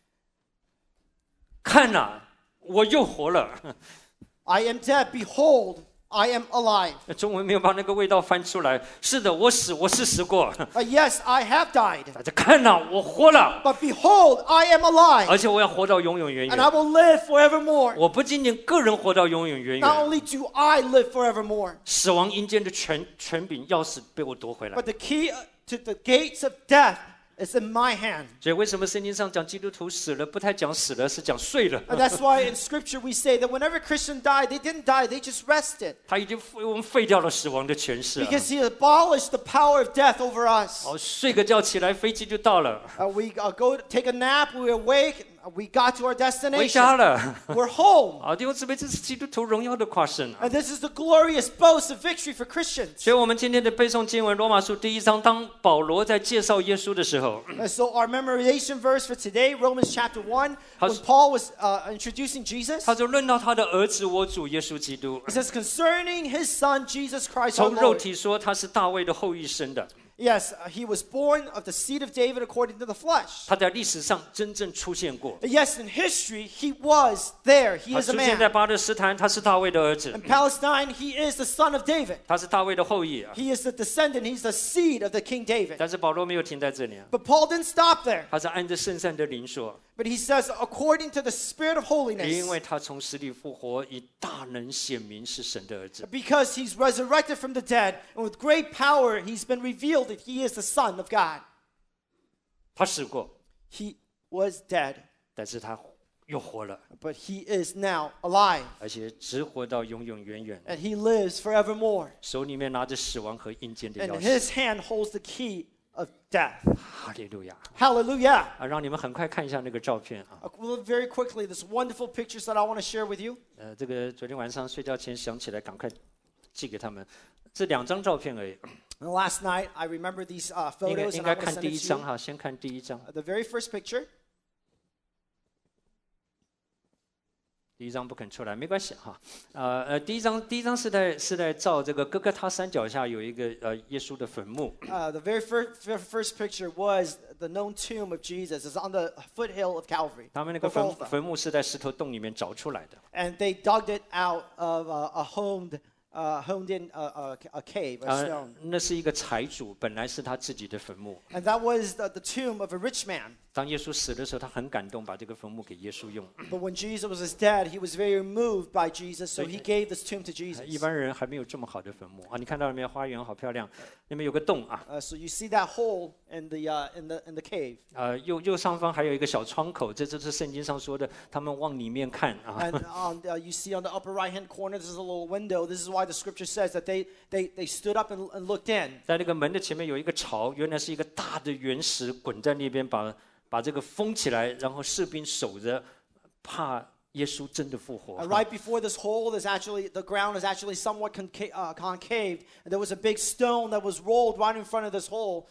看呐、我又活了。 I am dead. Behold, I am alive. 中文没有把那个味道翻出来。是的，我是死过。 Yes, I have died. 大家看呐、我活了， But behold, I am alive. 而且我要活到永永远 And I 远。 will live forevermore. 我不仅仅个人活到永永远 Not 远， only do I live forevermore, 死亡阴间的权柄钥匙被我夺回来 but。the key to the gates of death is in my hand. 所以为什么圣经上讲基督徒死了，不太讲死了，是讲睡了？ And that's why in Scripture we say that whenever a Christian died, they didn't die, they just rested. 他已经为我们废掉了死亡的权势、啊。 Because he abolished the power of death over us. 哦，睡个觉起来，飞机就到了， We go take a nap, we awake, we got to our 回 destination. 家了。 We're home. 啊，弟兄姊妹，这是基督徒荣耀的夸胜啊！ And this is the glorious boast of victory for Christians. 所以，我们今天的背诵经文，罗马书第1章，当保罗在介绍耶稣的时候， And so our memorization verse for today, Romans chapter 1, when Paul was introducing Jesus, 他就论到他的儿子我主耶稣基督， he says, concerning his son, Jesus Christ our 从肉 Lord. 体说他是大卫的后裔生的， Yes, he was born of the seed of David according to the flesh. 他在历史上真正出现过。 Yes, in history, he was there. He 他 is a 出现在 man. 巴勒斯坦，他是大卫的儿子 In，Palestine, he is the son of David. 他是大卫的后裔啊。 He is the descendant. He's the seed of the King David. 但是保罗没有停在这里啊， But Paul didn't stop there. 他是按着圣善的灵说， But he says, according to the Spirit of 因 holiness, 为他从死里复活，以大能显明是神的儿子。 because he's resurrected from the dead, and with great power, he's been revealed that he is the Son of God. 他死过， He was dead, 但是他又活了， but he is now alive, 而且直活到永永远远， and he lives forevermore. 手里面拿着死亡和阴间的 And 钥匙。 his hand holds the key of death. 哈利路亚！ Hallelujah. 啊，让你们很快看一下那个照片啊。 Well, very quickly, this wonderful pictures that I want to share with you. 这个昨天晚上睡觉前想起来，赶快寄给他们。这2张照片而已， And last night, I remember these 应该 photos, 应 and 该 I want to 看 send 第 it 1 to 张 you. 哈，先看第1张。 The very first picture. 第1张不肯出来，没关系哈。第一张是在照这个哥哥他山脚下有一个耶稣的坟墓。 The very first picture was the known tomb of Jesus. It's on the foothill of Calvary. 他们那个 Golgotha. 坟墓是在石头洞里面凿出来的。 And they dug it out of a honed in a cave, a stone. 那是一个财主，本来是他自己的坟墓。 And that was the tomb of a rich man. 当耶稣死的时候，他很感动，把这个坟墓给耶稣用。 But when Jesus was dead, he was very moved by Jesus, so he gave this tomb to 一 Jesus. 般人还没有这么好的坟墓啊！你看到了没有？花园好漂亮，那边有个洞啊。 So you see that hole in the cave. 右上方还有一个小窗口，这就是圣经上说的，他们往里面看啊。 And you see on the upper right-hand corner, there's a little window. This is why the scripture says that they stood up and looked in. 在那个门的前面有一个槽，原来是一个大的原石滚在那边，把这个封起来，然后士兵守着，怕耶稣真的复活。 Right before this hole, the ground is actually somewhat concave, and there was a big stone that was rolled right in front of this hole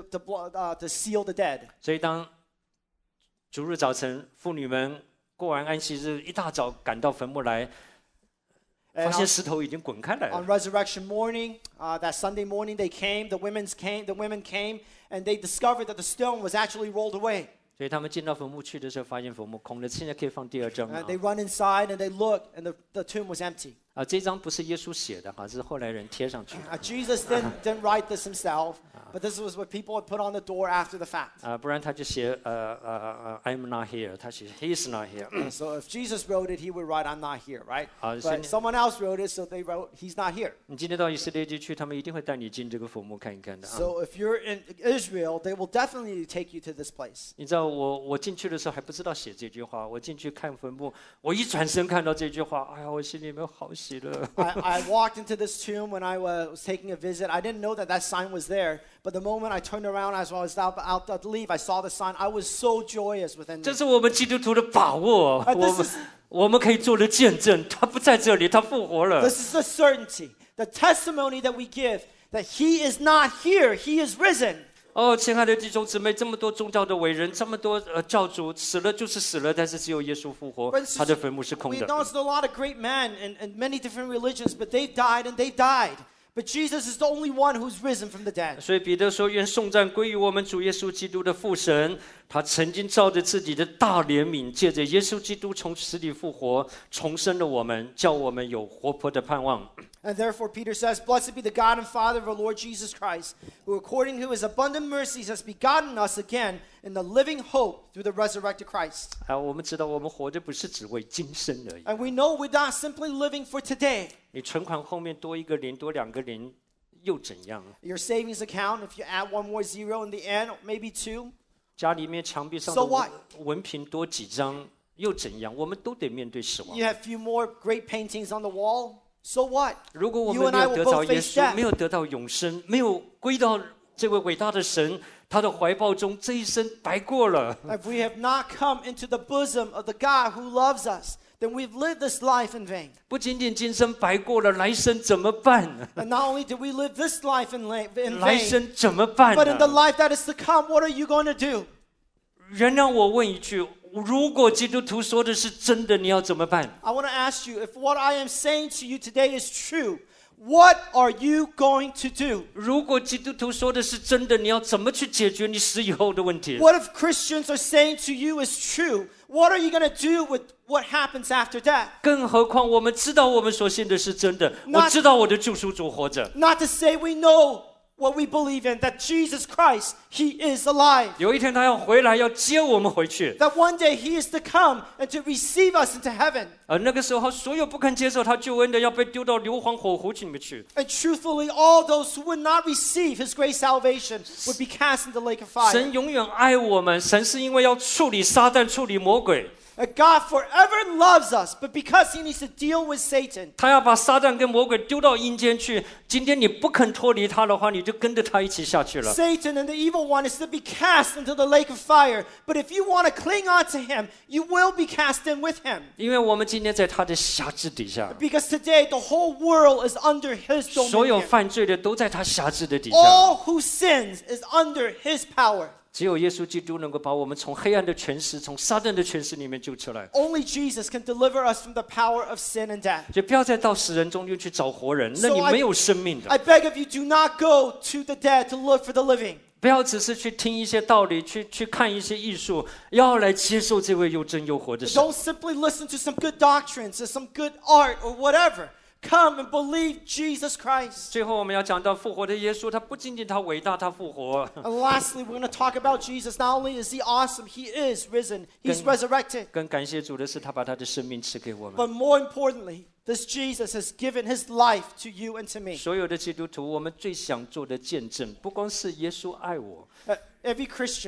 to seal the dead. 所以当主日早晨，妇女们过完安息日，一大早赶到坟墓来，发现石头已经滚开来了。 On resurrection morning, that Sunday morning, the women came, and they discovered that the stone was actually rolled away. 所以他们进到坟墓去的时候，发现坟墓空了。现在可以放第二章了。 They run inside and they look, and the tomb was empty. 这张不是耶稣写的哈，是后来人贴上去的。 Jesus didn't write this himself, but this was what people had put on the door after the fact. 不然他就写I'm not here， 他写 He's not here。 So if Jesus wrote it, he would write I'm not here, right? 所以 But someone else wrote it, so they wrote He's not here. 你今天到以色列地区，他们一定会带你进这个坟墓看一看的啊。 So if you're in Israel, they will definitely take you to this place. 你知道我进去的时候还不知道写这句话，我进去看坟墓，我一转身看到这句话，哎呀，我心里面好喜乐。 I walked into this tomb when I was taking a visit. I didn't know that sign was there, but the moment I turned around as I was out to leave, I saw the sign. I was so joyous within 这 me. 是我们基督徒的把握， this is- 我们可以做的见证，他不在这里，他复活了。 This is the certainty, the testimony that we give that He is not here, He is risen. 亲爱的弟兄姊妹，这么多宗教的伟人，这么多教主死了就是死了，但是只有耶稣复活，他的坟墓是空 We 的。 acknowledge a lot of great men and many different religions, but they've died and they've died. But Jesus is the only one who's risen from the dead. 所以彼得说：“愿颂赞归于我们主耶稣基督的父神，他曾经照着自己的大怜悯，借着耶稣基督从死里复活，重生了我们，叫我们有活泼的盼望。” And therefore, Peter says, Blessed be the God and Father of our Lord Jesus Christ, who according to his abundant mercies has begotten us again in the living hope through the resurrected Christ. 我们知道我们活着不是只为今生而已。 And we know we're not simply living for today. 你存款后面多一个零，多两个零，又怎样？ Your savings account, if you add one more zero in the end, maybe two. 家里面墙壁上 So 的 what? 文凭多几张，又怎样？我们都得面对死亡。 You have few more great paintings on the wall. So what? 如果我 You 们 and 没 I 有 will 得到 both 耶 face 稣，没 death. 有得到永生，没有归到这位伟大的神他的怀抱中，这一生白过了。 If we have not come into the bosom of the God who loves us, then we've lived this life in vain. 不仅仅今生白过了，来生怎么办？ And not only did we live this life in 来 vain, 生怎么办 but in the 呢？ life that is to come, what are you going to do? 原谅我问一句：如果基督徒说的是真的，你要怎么办？ I want to ask you, if what I am saying to you today is true, what are you going to do? 如果基督徒说的是真的，你要怎么去解决你死以后的问题？ What if Christians are saying to you is true? What are you going to do with what happens after death? 更何况我们知道我们所信的是真的， Not- 我知道我的救赎主活着。 Not to say we know what we believe in, that Jesus Christ, He is alive. 有一天他要回来，要接我们回去。 That one day He is to come and to receive us into heaven. 而那个时候，所有不肯接受他救恩的，要被丢到硫磺火湖里面去。 And truthfully, all those who would not receive His great salvation would be cast into the lake of fire. 神永远爱我们，神是因为要处理撒旦、处理魔鬼， That God forever loves us, but because He needs to deal with Satan, 他要把撒旦跟魔鬼丢到阴间去。今天你不肯脱离他的话，你就跟着他一起下去了。 Satan and the evil one is to be cast into the lake of fire. But if you want to cling on to him, you will be cast in with him. 因为我们今天在他的辖制底下， Because today the whole world is under his 所有 dominion. 犯罪的都在他辖制的底下。 All who sins is under his power. 只有耶稣基督能够把我们从黑暗的权势、从撒旦的权势里面救出来。 Only Jesus can deliver us from the power of sin and death. 所以不要再到死人中间去找活人，那 So 你 I- 没有生命的。 I beg of you, do not go to the dead to look for the living. 不要只是去听一些道理，去看一些艺术，要来接受这位又真又活的神。 Don't simply listen to some good doctrines or some good art or whatever. Come and believe Jesus Christ. 最后我们要讲到复活的耶稣，他不仅仅他伟大，他复活， And lastly, we're going to talk about Jesus. Not only is he awesome, he is risen, he's resurrected. 更感谢主的是，他把他的生命赐给我们。 But more importantly, this Jesus has given his life to you and to me. 所有的基督徒，我们最想做的见证，不光是耶稣爱我， Every Christian,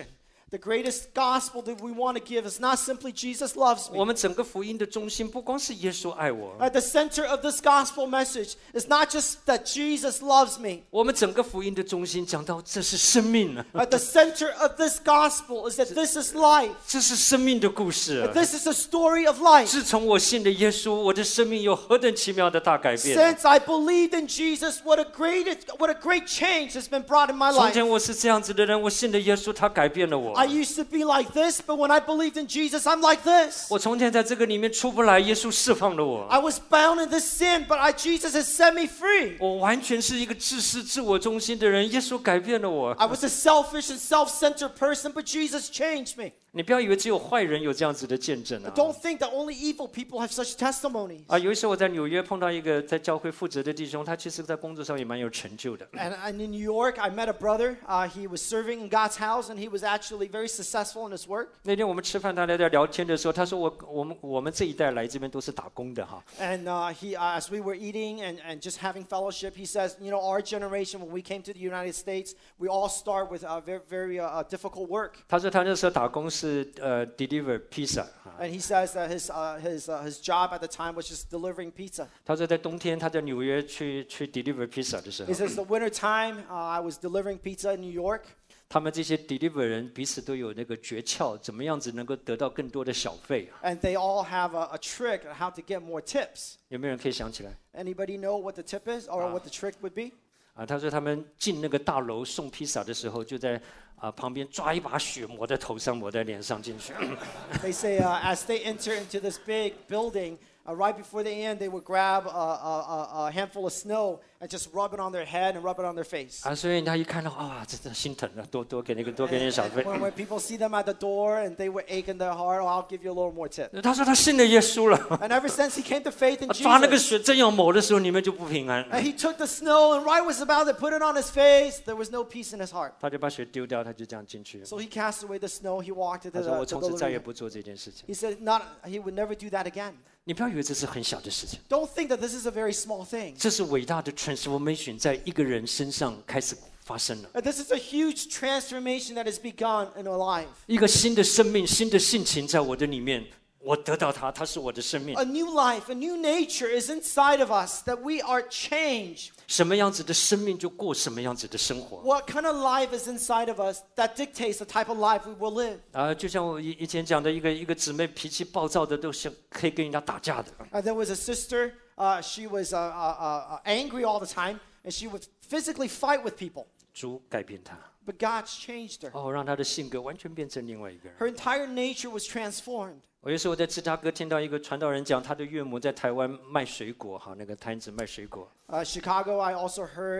The greatest gospel that we want to give is not simply Jesus loves 我 me. 们整个福音的中心不光是耶稣爱我， At the center of this gospel message is not just that Jesus loves me. 我们整个福音的中心讲到这是生命啊， At the center of this gospel is that this is life. 这是生命的故事啊。 This is a story of life. 自从我信了耶稣，我的生命有何等奇妙的大改变。 Since I believed in Jesus, what a great change has been brought in my 从 life. 前我是这样子的人，我信了耶稣，他改变了我。 I used to be like this, but when I believed in Jesus, I'm like this. 我从前在这个里面出不来，耶稣释放了我。 I was bound in this sin, but Jesus has set me free. 我完全是一个自私、自我中心的人，耶稣改变了我。 I was a selfish and self-centered person, but Jesus changed me. 你不要以为只有坏人有这样子的见证啊！ Don't think that only evil people have such testimonies. 有一次我在纽约碰到一个在教会负责的弟兄，他其实在工作上也蛮有成就的。 And in New York, I met a brother. He was serving in God's house, and he was actually very successful in his work. 那天我们吃饭，他在聊天的时候，他说我们这一代来这边都是打工的哈。 And as we were eating and just having fellowship, he says, our generation, when we came to the United States, we all start with very difficult work. 他说他那时候打工是deliver pizza 哈。 And he says that his job at the time was just delivering pizza. 他说在冬天他在纽约去 deliver pizza 的时候 He，says the winter time, I was delivering pizza in New York. 他们这些 deliver 人彼此都有那个诀窍，怎么样子能够得到更多的小费？ And they all have a trick on how to get more tips. 有没有人可以想起来？ Anybody know what the tip is or what the trick would be? 他说他们进那个大楼送披萨的时候，就在旁边抓一把雪抹在头上，抹在脸上进去。 They say as they enter into this big building, right before they end, they would grab a handful of snow and just rub it on their head and rub it on their face. 所以他一看到真的心疼了，多给点小费。 When people see them at the door and they would ache in their heart, I'll give you a little more tip. 他说他信了耶稣了， And ever since he came to faith in 抓那个 Jesus, 雪正要抹的时候，你们就不平安。 and he took the snow and right was about to put it on his face, there was no peace in his heart. 他就把雪丢掉，他就这样进去。 So he cast away the snow, he walked into 他说我 the 从此再 living 也 room. 不做这件事情。 He said he would never do that again. 你不要以为这是很小的事情， Don't think that this is a very small thing. 这是伟大的 transformation 在一个人身上开始发生了。 This is a huge transformation that has begun in our life. 一个新的生命、新的性情在我的里面，我得到它，它是我的生命。 A new life, a new nature is inside of us that we are changed. 什么样子的生命就过什么样子的生活。 What kind of life is inside of us that dictates the type of life we will live? 就像我以前讲的一个姊妹，脾气暴躁的，都想可以跟人家打架的。 There was a sister, she was angry all the time, and she would physically fight with people. 主改变她， But God changed her. 让她的性格完全变成另外一个人。 Her entire nature was transformed. 我有时候在芝加哥听到一个传道人讲，他的岳母在台湾卖水果，那个摊子卖水果。 Chicago, I also heard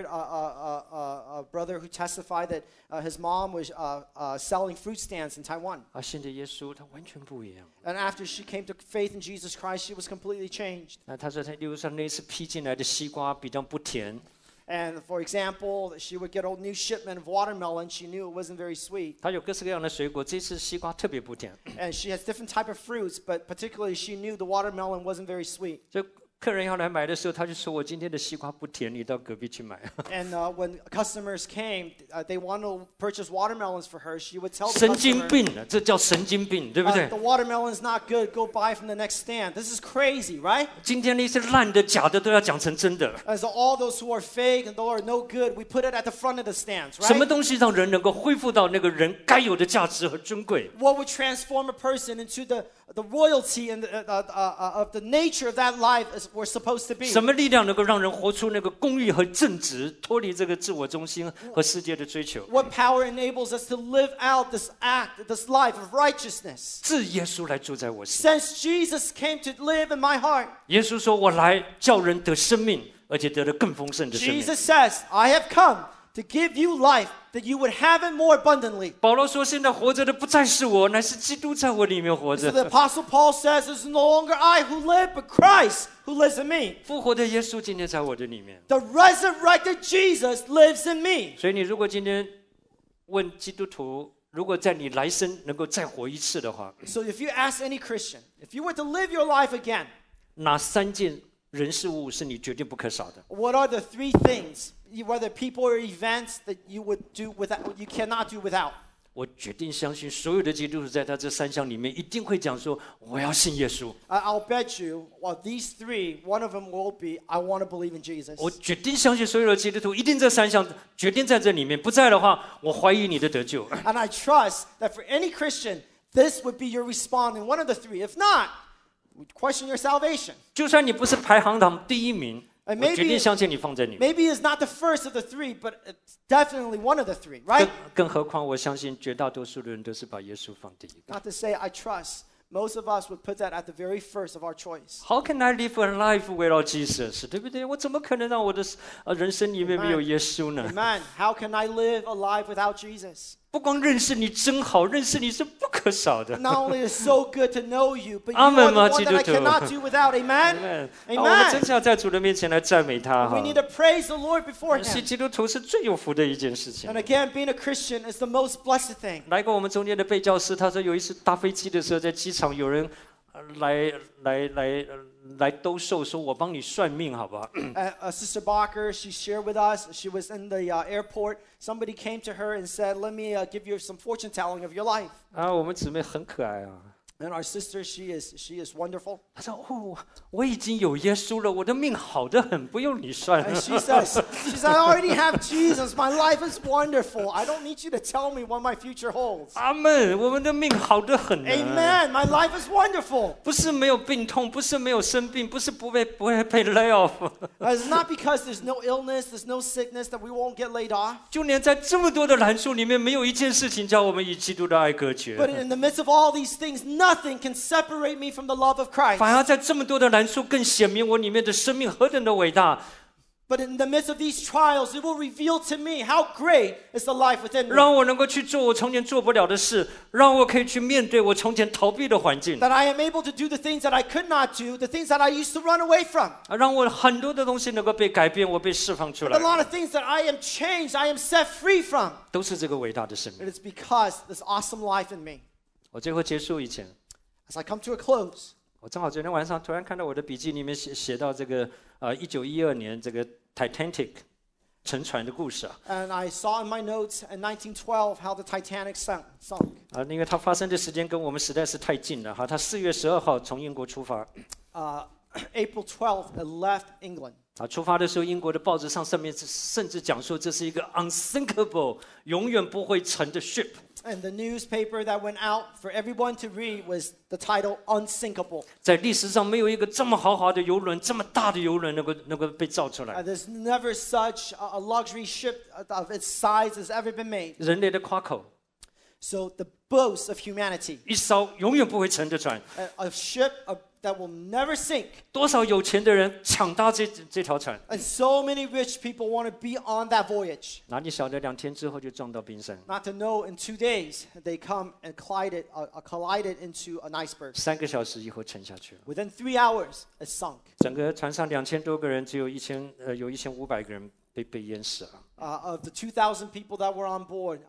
a brother who testified that his mom was selling fruit stands in Taiwan. 信着耶稣，他完全不一样。 And after she came to faith in Jesus Christ, she was completely changed. 他说，例如说那一次批进来的西瓜比较不甜， And for example, she would get a new shipment of watermelon. She knew it wasn't very sweet. 他有各式各样的水果，这次西瓜特别不甜。 And she has different type of fruits, but particularly she knew the watermelon wasn't very sweet. 就客人要来买的时候，他就说：“我今天的西瓜不甜，你到隔壁去买。” And when customers came, they wanted to purchase watermelons for her. She would tell the 神经 customer, 病了，这叫神经病，对不对 the？ watermelon's not good. Go buy from the next stand. This is crazy, right? 今天那些烂的、假的都要讲成真的。 And so all those who are fake and those are no good, we put it at the front of the stands, 什么 right? 东西让人能够恢复到那个人该有的价值和尊贵？ What would transform a person into the royalty and of the nature of that life as we're supposed to be? 什么力量能够让人活出那个公义和正直，脱离这个自我中心和世界的追求？ What power enables us to live out this act, this life of righteousness? 是耶稣来住在我心。 Since Jesus came to live in my heart, 耶稣说：“我来叫人得生命，而且得了更丰盛的生命。” Jesus says, I have come to give you life that you would have it more abundantly. 保罗说：“现在活着的不再是我，乃是基督在我里面活 So 着。 the Apostle Paul says, it's no longer I who live, but Christ who lives in me. 复活的耶稣今天在我的里面。 The resurrected Jesus lives in me. 所以，你如果今天问基督徒，如果在你来生能够再活一次的话， So if you ask any Christian, if you were to live your life again, 哪3件人事物是你绝对不可少的？ what are the 3 things, whether people or events, that you would do without, you cannot do without? 我决定相信所有的基督徒在他这3项里面一定会讲说我要信耶稣。 I'll bet you, well, these three, one of them will be, I want to believe in Jesus. 我决定相信所有的基督徒一定这3项决定在这里面，不在的话，我怀疑你的得救。 And I trust that for any Christian, this would be your response in one of the three. If not, we'd question your salvation. 就算你不是排行榜第1名，我决定相信你放在里面。 Maybe it's not the first of the three, but it's definitely one of the three, right? 更何况，我相信绝大多数的人都是把耶稣放第一个。 Not to say I trust. Most of us would put that at the very first of our choice. How can I live a life without Jesus？ 对不对？我怎么可能让我的人生里面没有耶稣呢？ Amen. How can I live a life without Jesus? 不光认识你真好，认识你是不可少的。 Not only is it so good to know you, but you 阿 are 门 the 吗？ one 基 that 督 I 徒。 cannot do without. Amen. 我们真 Amen. 的要在主的面前来赞美他 We 哈。 need to praise the Lord before 是 Him. 基督徒是最有福的一件事情 And。again, being a Christian is the most blessed thing. 来过我们中间的贝教师，他说有一次搭飞机的时候，在机场有人来兜售，说我帮你算命，好不好？ Sister Barker, she shared with us, she was in the airport. Somebody came to her and said, let me give you some fortune telling of your life. 啊，我们姊妹很可爱啊。 And our sister, she is wonderful. 他说：“哦，我已经有耶稣了，我的命好得很，不用你算。” And she says, I already have Jesus. My life is wonderful. I don't need you to tell me what my future holds. 阿门，我们的命好得很呢。 Amen. My life is wonderful. 不是没有病痛，不是没有生病，不是不会被 lay off。 It's not because there's no illness, there's no sickness that we won't get laid off. 就连在这么多的栏数里面，没有一件事情叫我们与基督的爱隔绝。 But in the midst of all these things, nothing can separate me from the love of Christ. 反而在这么多的栏数，更显明我里面的生命何等的伟大。 But in the midst of these trials, it will reveal to me how great is the life within me. 让我能够去做我从前做不了的事，让我可以去面对我从前逃避的环境， That I am able to do the things that I could not do, the things that I used to run away from. 让我很多的东西能够被改变，我被释放出 A 来， lot of things that I am changed, I am set free from. 都是这个伟大的生命。 It is because this awesome life in me. 我最后结束以前， As I come to a close, 我正好昨天晚上突然看到我的笔记里面写到这个1912年这个 Titanic 沉船的故事啊。 and I saw in my notes in 1912 how the Titanic sunk. 因为它发生的时间跟我们实在是太近了哈。它4月12号从英国出发， April 12th, it left England. 出发的时候，英国的报纸上面甚至讲说这是一个 unsinkable 永远不会沉的 ship。 And the newspaper that went out for everyone to read was the title Unsinkable. 在历史上没有一个这么豪华的游轮，这么大的游轮能够被造出来。 There's never such a luxury ship of its size has ever been made. 人类的夸口， So the boast of humanity, 一艘永远不会沉的船， a ship that will never sink. 多少有钱的人抢搭这条船， And so many rich people want to be on that voyage. 哪里晓得2天之后就撞到冰山， Not to know in 2 days they come and collided into an iceberg. 3个小时以后沉下去了。 Within 3 hours, it sunk. 整个船上2000多个人，只有1500个人被淹死了。 Of the 2,000 people that were on board,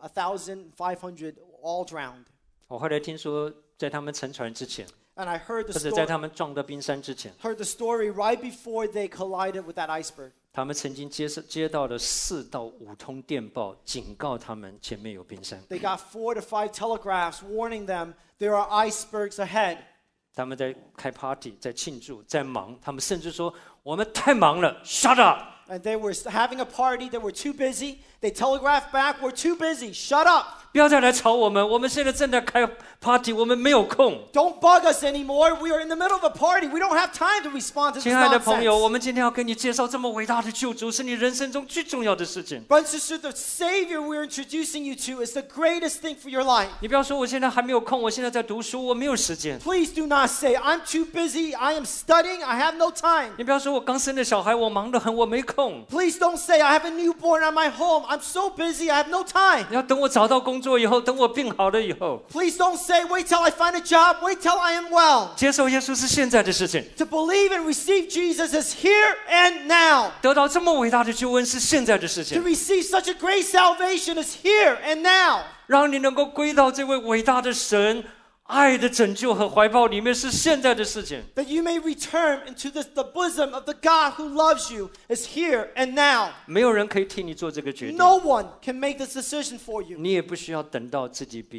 1,500 all drowned. 我后来听说，在他们沉船之前， And I heard 或 the 者在 story. 他们撞到冰山之前， Heard the story right before they collided with that iceberg. 他们曾经接到了4到5通电报，警告他们前面有冰山。 They got 4 to 5 telegraphs warning them there are icebergs ahead. 他们在开 party， 在庆祝，在忙。他们甚至说：“我们太忙了 ，shut up。” And they were having a party. They were too busy. They telegraphed back, we're too busy. Shut up. 不要再来吵我们，我们现在正在开 party， 我们没有空。 Don't bug us anymore. We are in the middle of a party. We don't have time to respond to this 亲爱的朋友，我 nonsense. 们今天要跟你介绍这么伟大的救主，是你人生中最重要的事情。 Brothers and sisters, the Savior we're introducing you to is the greatest thing for your life. 你不要说我现在还没有空，我现在在读书，我没有时间。 Please do not say, I'm too busy. I am studying. I have no time. 你不要说我刚生的小孩，我忙得很，我没空。 Please don't say, I have a newborn at my home. I'm so busy. I have no time. 你要等我找到工作以后，等我病好了以后， Please don't say, wait till I find a job. Wait till I am well. 接受耶稣是现在的事情， To believe and receive Jesus is here and now. 得到这么伟大的救恩是现在的事 To 情， receive such a great salvation is here and now. 让你能够归到这位伟大的神爱的拯救和怀抱里面是现在的事情。 That you may return into the bosom of the God who loves you is here and now. 没有人可以替你做这个决定， No one can make this decision for you. 你也不需要等到自己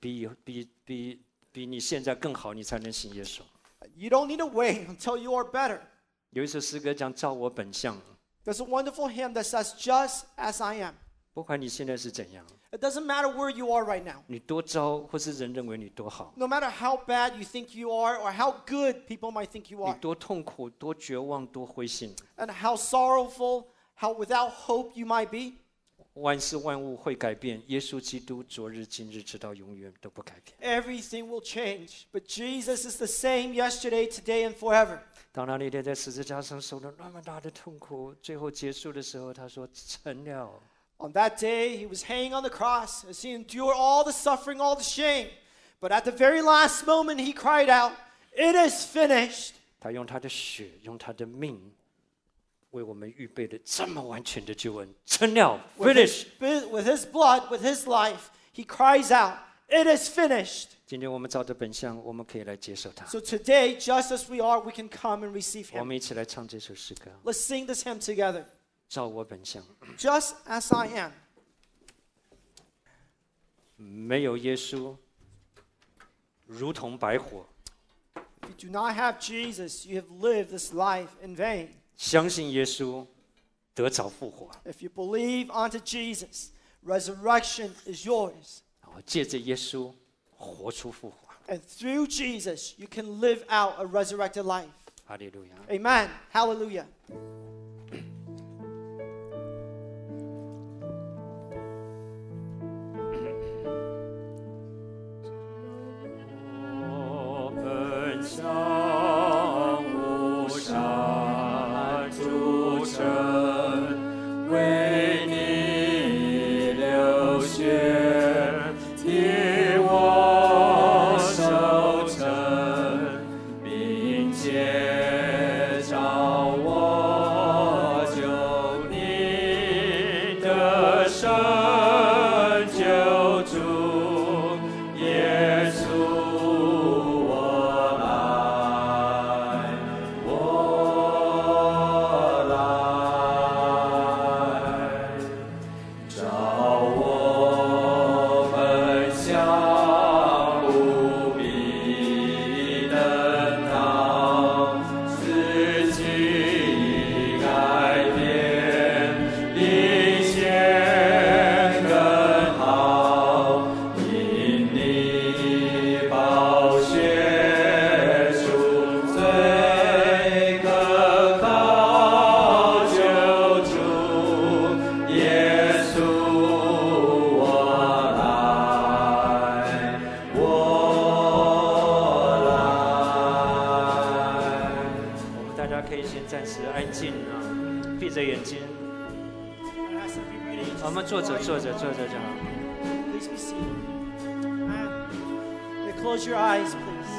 比你现在更好，你才能信耶稣。 You don't need to wait until you are better. 有一首诗歌讲照我本相， There's a wonderful hymn that says, just as I am. 不管你现在是怎样， It doesn't matter where you are right now. 你多糟或是人认为你多好， No matter how bad you think you are or how good people might think you 你 are. 多痛苦、多绝望、多灰心， And how sorrowful, how without hope you might be. 万事万物会改变，耶稣基督昨日、今日，直到永远都不改变。 Everything will change. But Jesus is the same yesterday, today, and forever. 当他那天在十字架上受了那么大的痛苦，最后结束的时候，他说：“成了。” On that day, he was hanging on the cross as he endured all the suffering, all the shame. But at the very last moment, he cried out, "It is finished." 他用他的血，用他的命，为我们预备了这么完全的救恩，成了 ，finish。 With his blood, with his life, he cries out, "It is finished." 今天我们照着本相，我们可以来接受他。 So today, just as we are, we can come and receive 我 him. 们一起来唱这首诗歌， Let's sing this hymn together. 照我本相。 Just as I am. 没有耶稣，如同白火； If you do not have Jesus, you have lived this life in vain. 相信耶稣，得早复活。 If you believe onto Jesus, resurrection is yours. 然后借着耶稣，活出复活。 And through Jesus, you can live out a resurrected life. 哈利路亚。 Amen. Hallelujah. 我本相无善铸成，为你流血，替我受成，并接着我救你的生救主耶稣。 坐着就好。 Please be seated. Amen. Okay, close your eyes, please.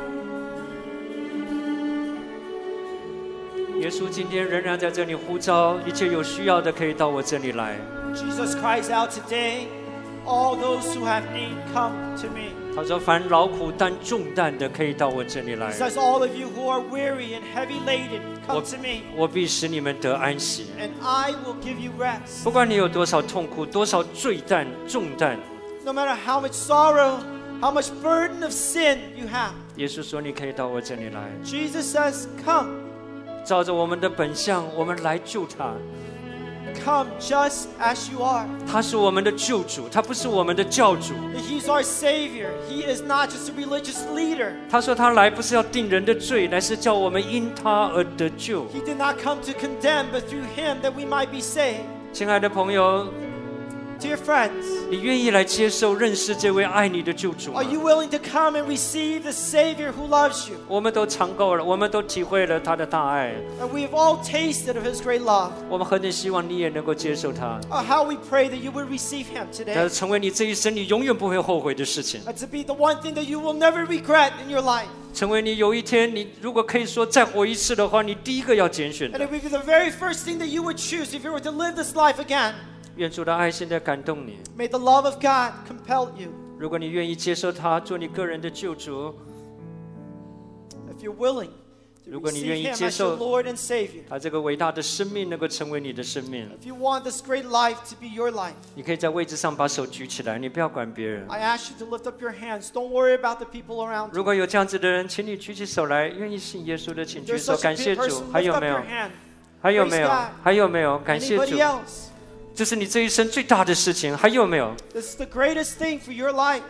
耶稣今天仍然在这里呼召，一切有需要的可以到我这里来。 Jesus cries out today, all those who have need, come to me. 他说：“凡劳苦担重担的，可以到我这里来。 He says, all of you who are weary and heavy laden, come to me, 我必使你们得安息。 and I will give you rest. 不管你有多少痛苦，多少罪担重担， No matter how much sorrow, how much burden of sin you have, 耶稣说你可以到我这里来， Jesus says, come. 照着我们的本相，我们来救他。 Come just as you are. 他是我们的救主，他不是我们的教主。 He's our Savior. He is not just a religious leader. 他说他来不是要定人的罪，乃是叫我们因他而得救。 He did not come to condemn, but through Him that we might be saved. 亲爱的朋友， Dear friends, 你愿意来接受、认识这位爱你的救主吗 are？you willing to come and receive the Savior who loves you? 我们都尝够了，我们都体会了他的大爱， And we have all tasted of His great love. 我们何等希望你也能够接受他， How we pray that you would receive Him 它 today. 成为你这一生你永远不会后悔的事情， And to be the one thing that you will never regret in your life. 成为你有一天你如果可以说再活一次的话，你第一个要拣选 And 的。 it would be the very first thing that you would choose if you were to live this life again. 愿主的爱现在感动你， May the love of God compel you. 如果你愿意接受他做你个人的救主， if you're willing to 如果你愿 receive 意 Him 接 as 受 your Lord and Savior, 他这个伟大的生命能够成为你的生命， if you want this great life to be your life, 你可以在位置上把手举起来，你不要管别人。 I ask you to lift up your hands. Don't worry about the people around you. 如果有这样子的人，请你举起手来，愿意信耶稣的，请 If 举 there's 手， such 感 a 谢主。 person, 还 lift 有 up 没有 your？hand. 还有没 Praise 有 God.？ 还有没有？感谢主 Anybody，else? 这是你这一生最大的事情。还有没有？ This is the greatest thing for your life.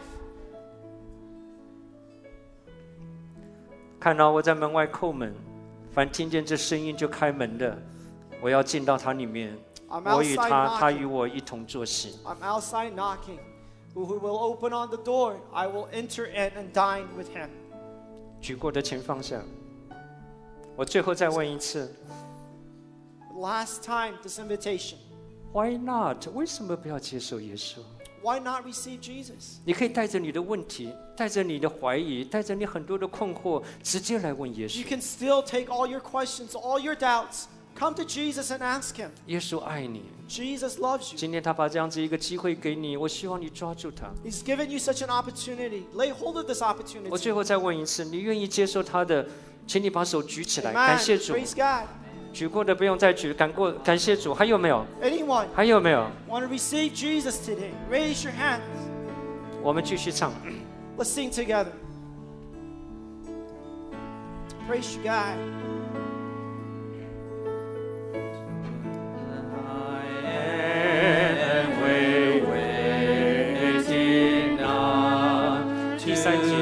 看到我在门外叩门，凡听见这声音就开门的，我要进到他里面， I'm 我与 outside 他，他 knocking. 与我一同坐席。 I'm outside knocking. Who will open on the door? I will enter in and dine with him. 举过的请放下。我最后再问一次 Last time, this invitation. ，Why not？为什么不要接受耶稣？ Why not receive Jesus? 你可以带着你的问题，带着你的怀疑，带着你很多的困惑，直接来问耶 You 稣。 can still take all your questions, all your doubts. Come to Jesus and ask him. 耶稣爱你， Jesus loves you. 今天他把这样子一个机会给你，我希望你抓住他。 He's given you such an opportunity. Lay hold of this 我 opportunity. 最后再问一次，你愿意接受他的，请你把手举起来， Amen. 感谢主。 Praise God. 举过的不用再举，感谢主。还有没有？ Anyone 还有没有？ want to receive Jesus today? Raise your hands. 我们继续唱。 Let's sing together. Praise you, God. 第三节。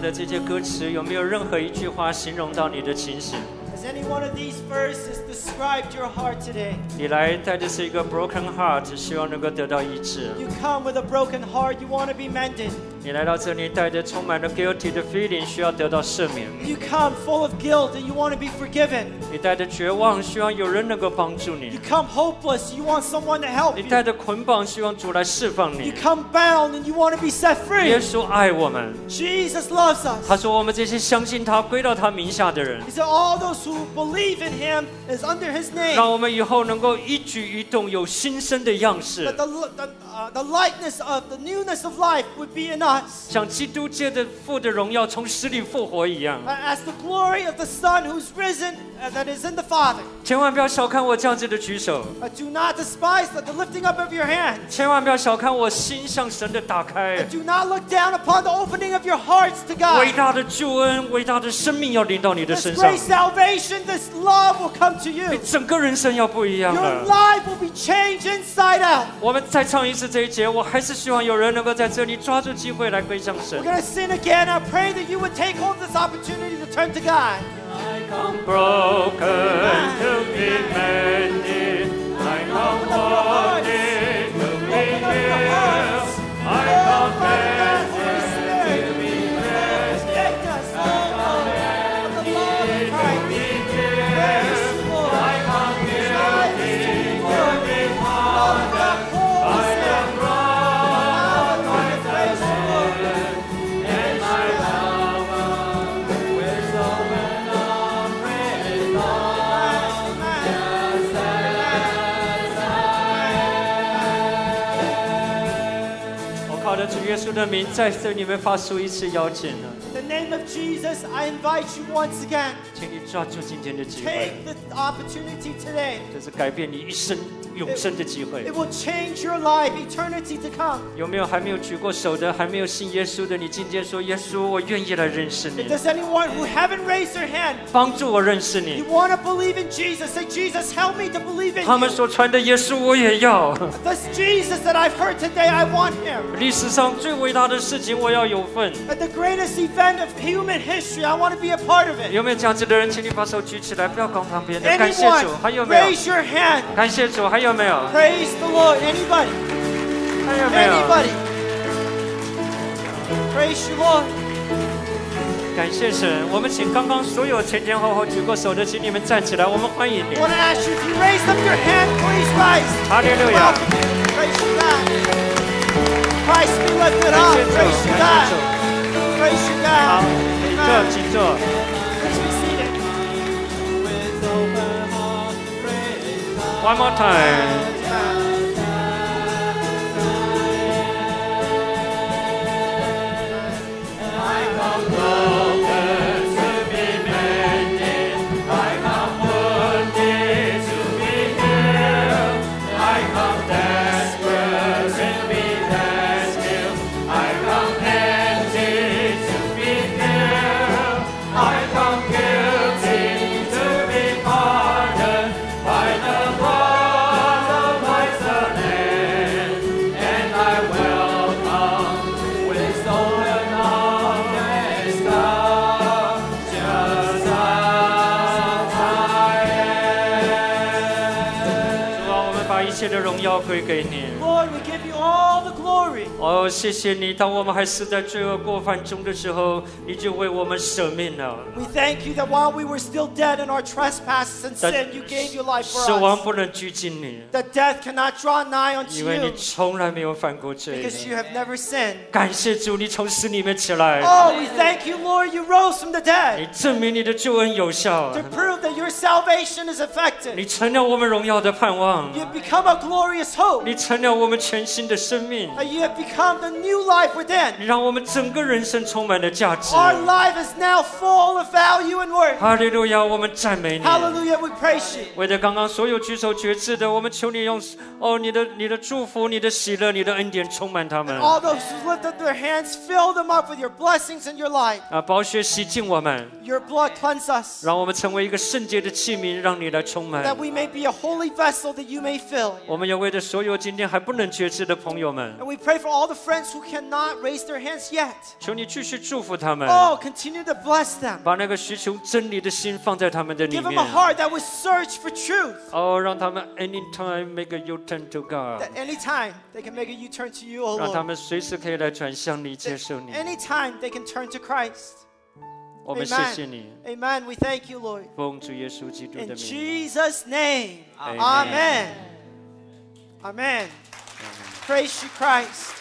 的这些歌词，有没有任何一句话形容到你的情形？ Has any one of these verses described your heart today? 你来带着是一个 broken heart， 希望能够得到医治。 You come with a broken heart, you want to be mended. 你来到这里带着充满了 guilty 的 feeling， 需要得到赦免。 You come full of guilt and you want to be forgiven. 你带着绝望，希望有人能够帮助 You 你。 come hopeless, you want someone to help 你 you. 带着捆绑，希望主来释放 You 你。 come bound and you want to be set 耶 free. 稣爱我们， Jesus loves us. 他说我们这些相信他、归到他名下的人， He said all those who believe in him is under his 让 name. 我们以后能够一举一动有新生的样式 That， the likeness of the newness of life would be in us. 像基督借着父的荣耀从死里复活一样。 As the glory of the Son who's risen that is in the Father. 千万不要小看我这样子的举手， Do not despise the lifting up of your hand. 千万不要小看我心向神的打开。 Do not look down upon the opening of your hearts to 伟 God. 大的救恩、伟大的生命要临到你的 This 身上， great salvation, this love will come to 你 you. 整个人生要不一样 Your 了。 life will be changed inside out. 我们再唱一次这一节，我还是希望有人能够在这里抓住机会来归向神 We're。going to sing again. I pray that you would take hold of this opportunity to turn to God. Broken to be mended, I come Open up your hearts. wanting to be Open up your healed. hearts. I Oh, come Father God, Holy begging Spirit, protect us. Oh, of the love of Christ. Praise the Lord. I come Praise the Lord. Lord God, Holy Spirit. Hallelujah. Praise the Lord. and my love with open arms raised我靠着主耶稣的名，再对你们发出一次邀请了， In the name of Jesus, I invite you once again. 请你抓住今天的机会， Take the opportunity today. 这是改变你一生永生的机会 It。will change your life, eternity to come. 有没有还没有举过手的，还没有信耶稣的？你今天说耶稣，我愿意来认识你 If，there's anyone who haven't raised their hand, 帮助我认识 you 你。 want to believe in Jesus, say, Jesus, help me to believe in 他们 you. 所传的耶稣，我也要。 This Jesus that I've heard today, I want him. 历史上最伟大的事情，我要有份。 At the greatest event of human history, I want to be a part of it. 有没有这样子的人？请你把手举起来，不要光旁边的。感谢 Anyone, 主，还有没有？ raise your hand. 感谢主，还有没有？ Praise the Lord. Anybody? 还有没有？ Anybody? Praise you, Lord. 感谢神。我们请刚刚所有前前后后举过手的，请你们站起来，我们欢迎你 I。want to ask you, if you raised up your hand, please rise. 哈利路亚！ Welcome you. Praise you, God. Christ be lifted 感 up. 谢主， Praise you, 感 God. 谢主。 Praise you, 好， God. 请坐， Amen. 请坐。 Please be seated. One more time。 主啊，我们把一切的荣耀归给你。 Lord, we give you all the glory. 哦，谢谢你！当我们还是在罪恶过犯中的时候，你就为我们舍命了。 We thank you that while we were still dead in our trespasses and That sin, you gave your life 死 for 亡 us. 不能拘禁你， That death cannot draw nigh unto 因为你 you 从来没有犯过罪。 because you have never sinned. 感谢主，你从死里面起来， Oh, we thank you, Lord, you rose from the 你 dead 证明你的救恩有效， to prove that your salvation is effective. 你成了我们荣耀的盼望， You have become a glorious hope. 你成了我们全新的生命， That you have become the new life within. 你让我们整个人生充满了价值。 Our life is now full of value and worth. 哈利路亚，我们赞美你。 Hallelujah, we praise you. 为了刚刚所有举手决志的，我们求你用你的祝福、你的喜乐、你的恩典充满他们。 All those who lift up their hands, fill them up with your blessings and your light. 啊，宝血洗净我们， Your blood cleanse us. 让我们成为一个圣洁的器皿，让你来充满 That。we may be a holy vessel that you may fill. 我们也为着所有今天还不能决志的朋友们。 们， And we pray for all the friends who cannot raise their hands yet. 求你继续祝福他们， Oh, continue to bless them. 把那个寻求真理的心放在他们的里 Give them 面 a。heart that would search for truth. 哦，让他们 anytime make a U-turn to God， That anytime they can make a U-turn to you, oh 让他 Lord. 们随时可以来转向你，接受你。 Anytime they can turn to Christ. 我们谢谢你， Amen. We thank you, Lord. 奉主耶稣基督的 In 名。 Jesus' name. Amen. Amen. Amen. Praise you, Christ.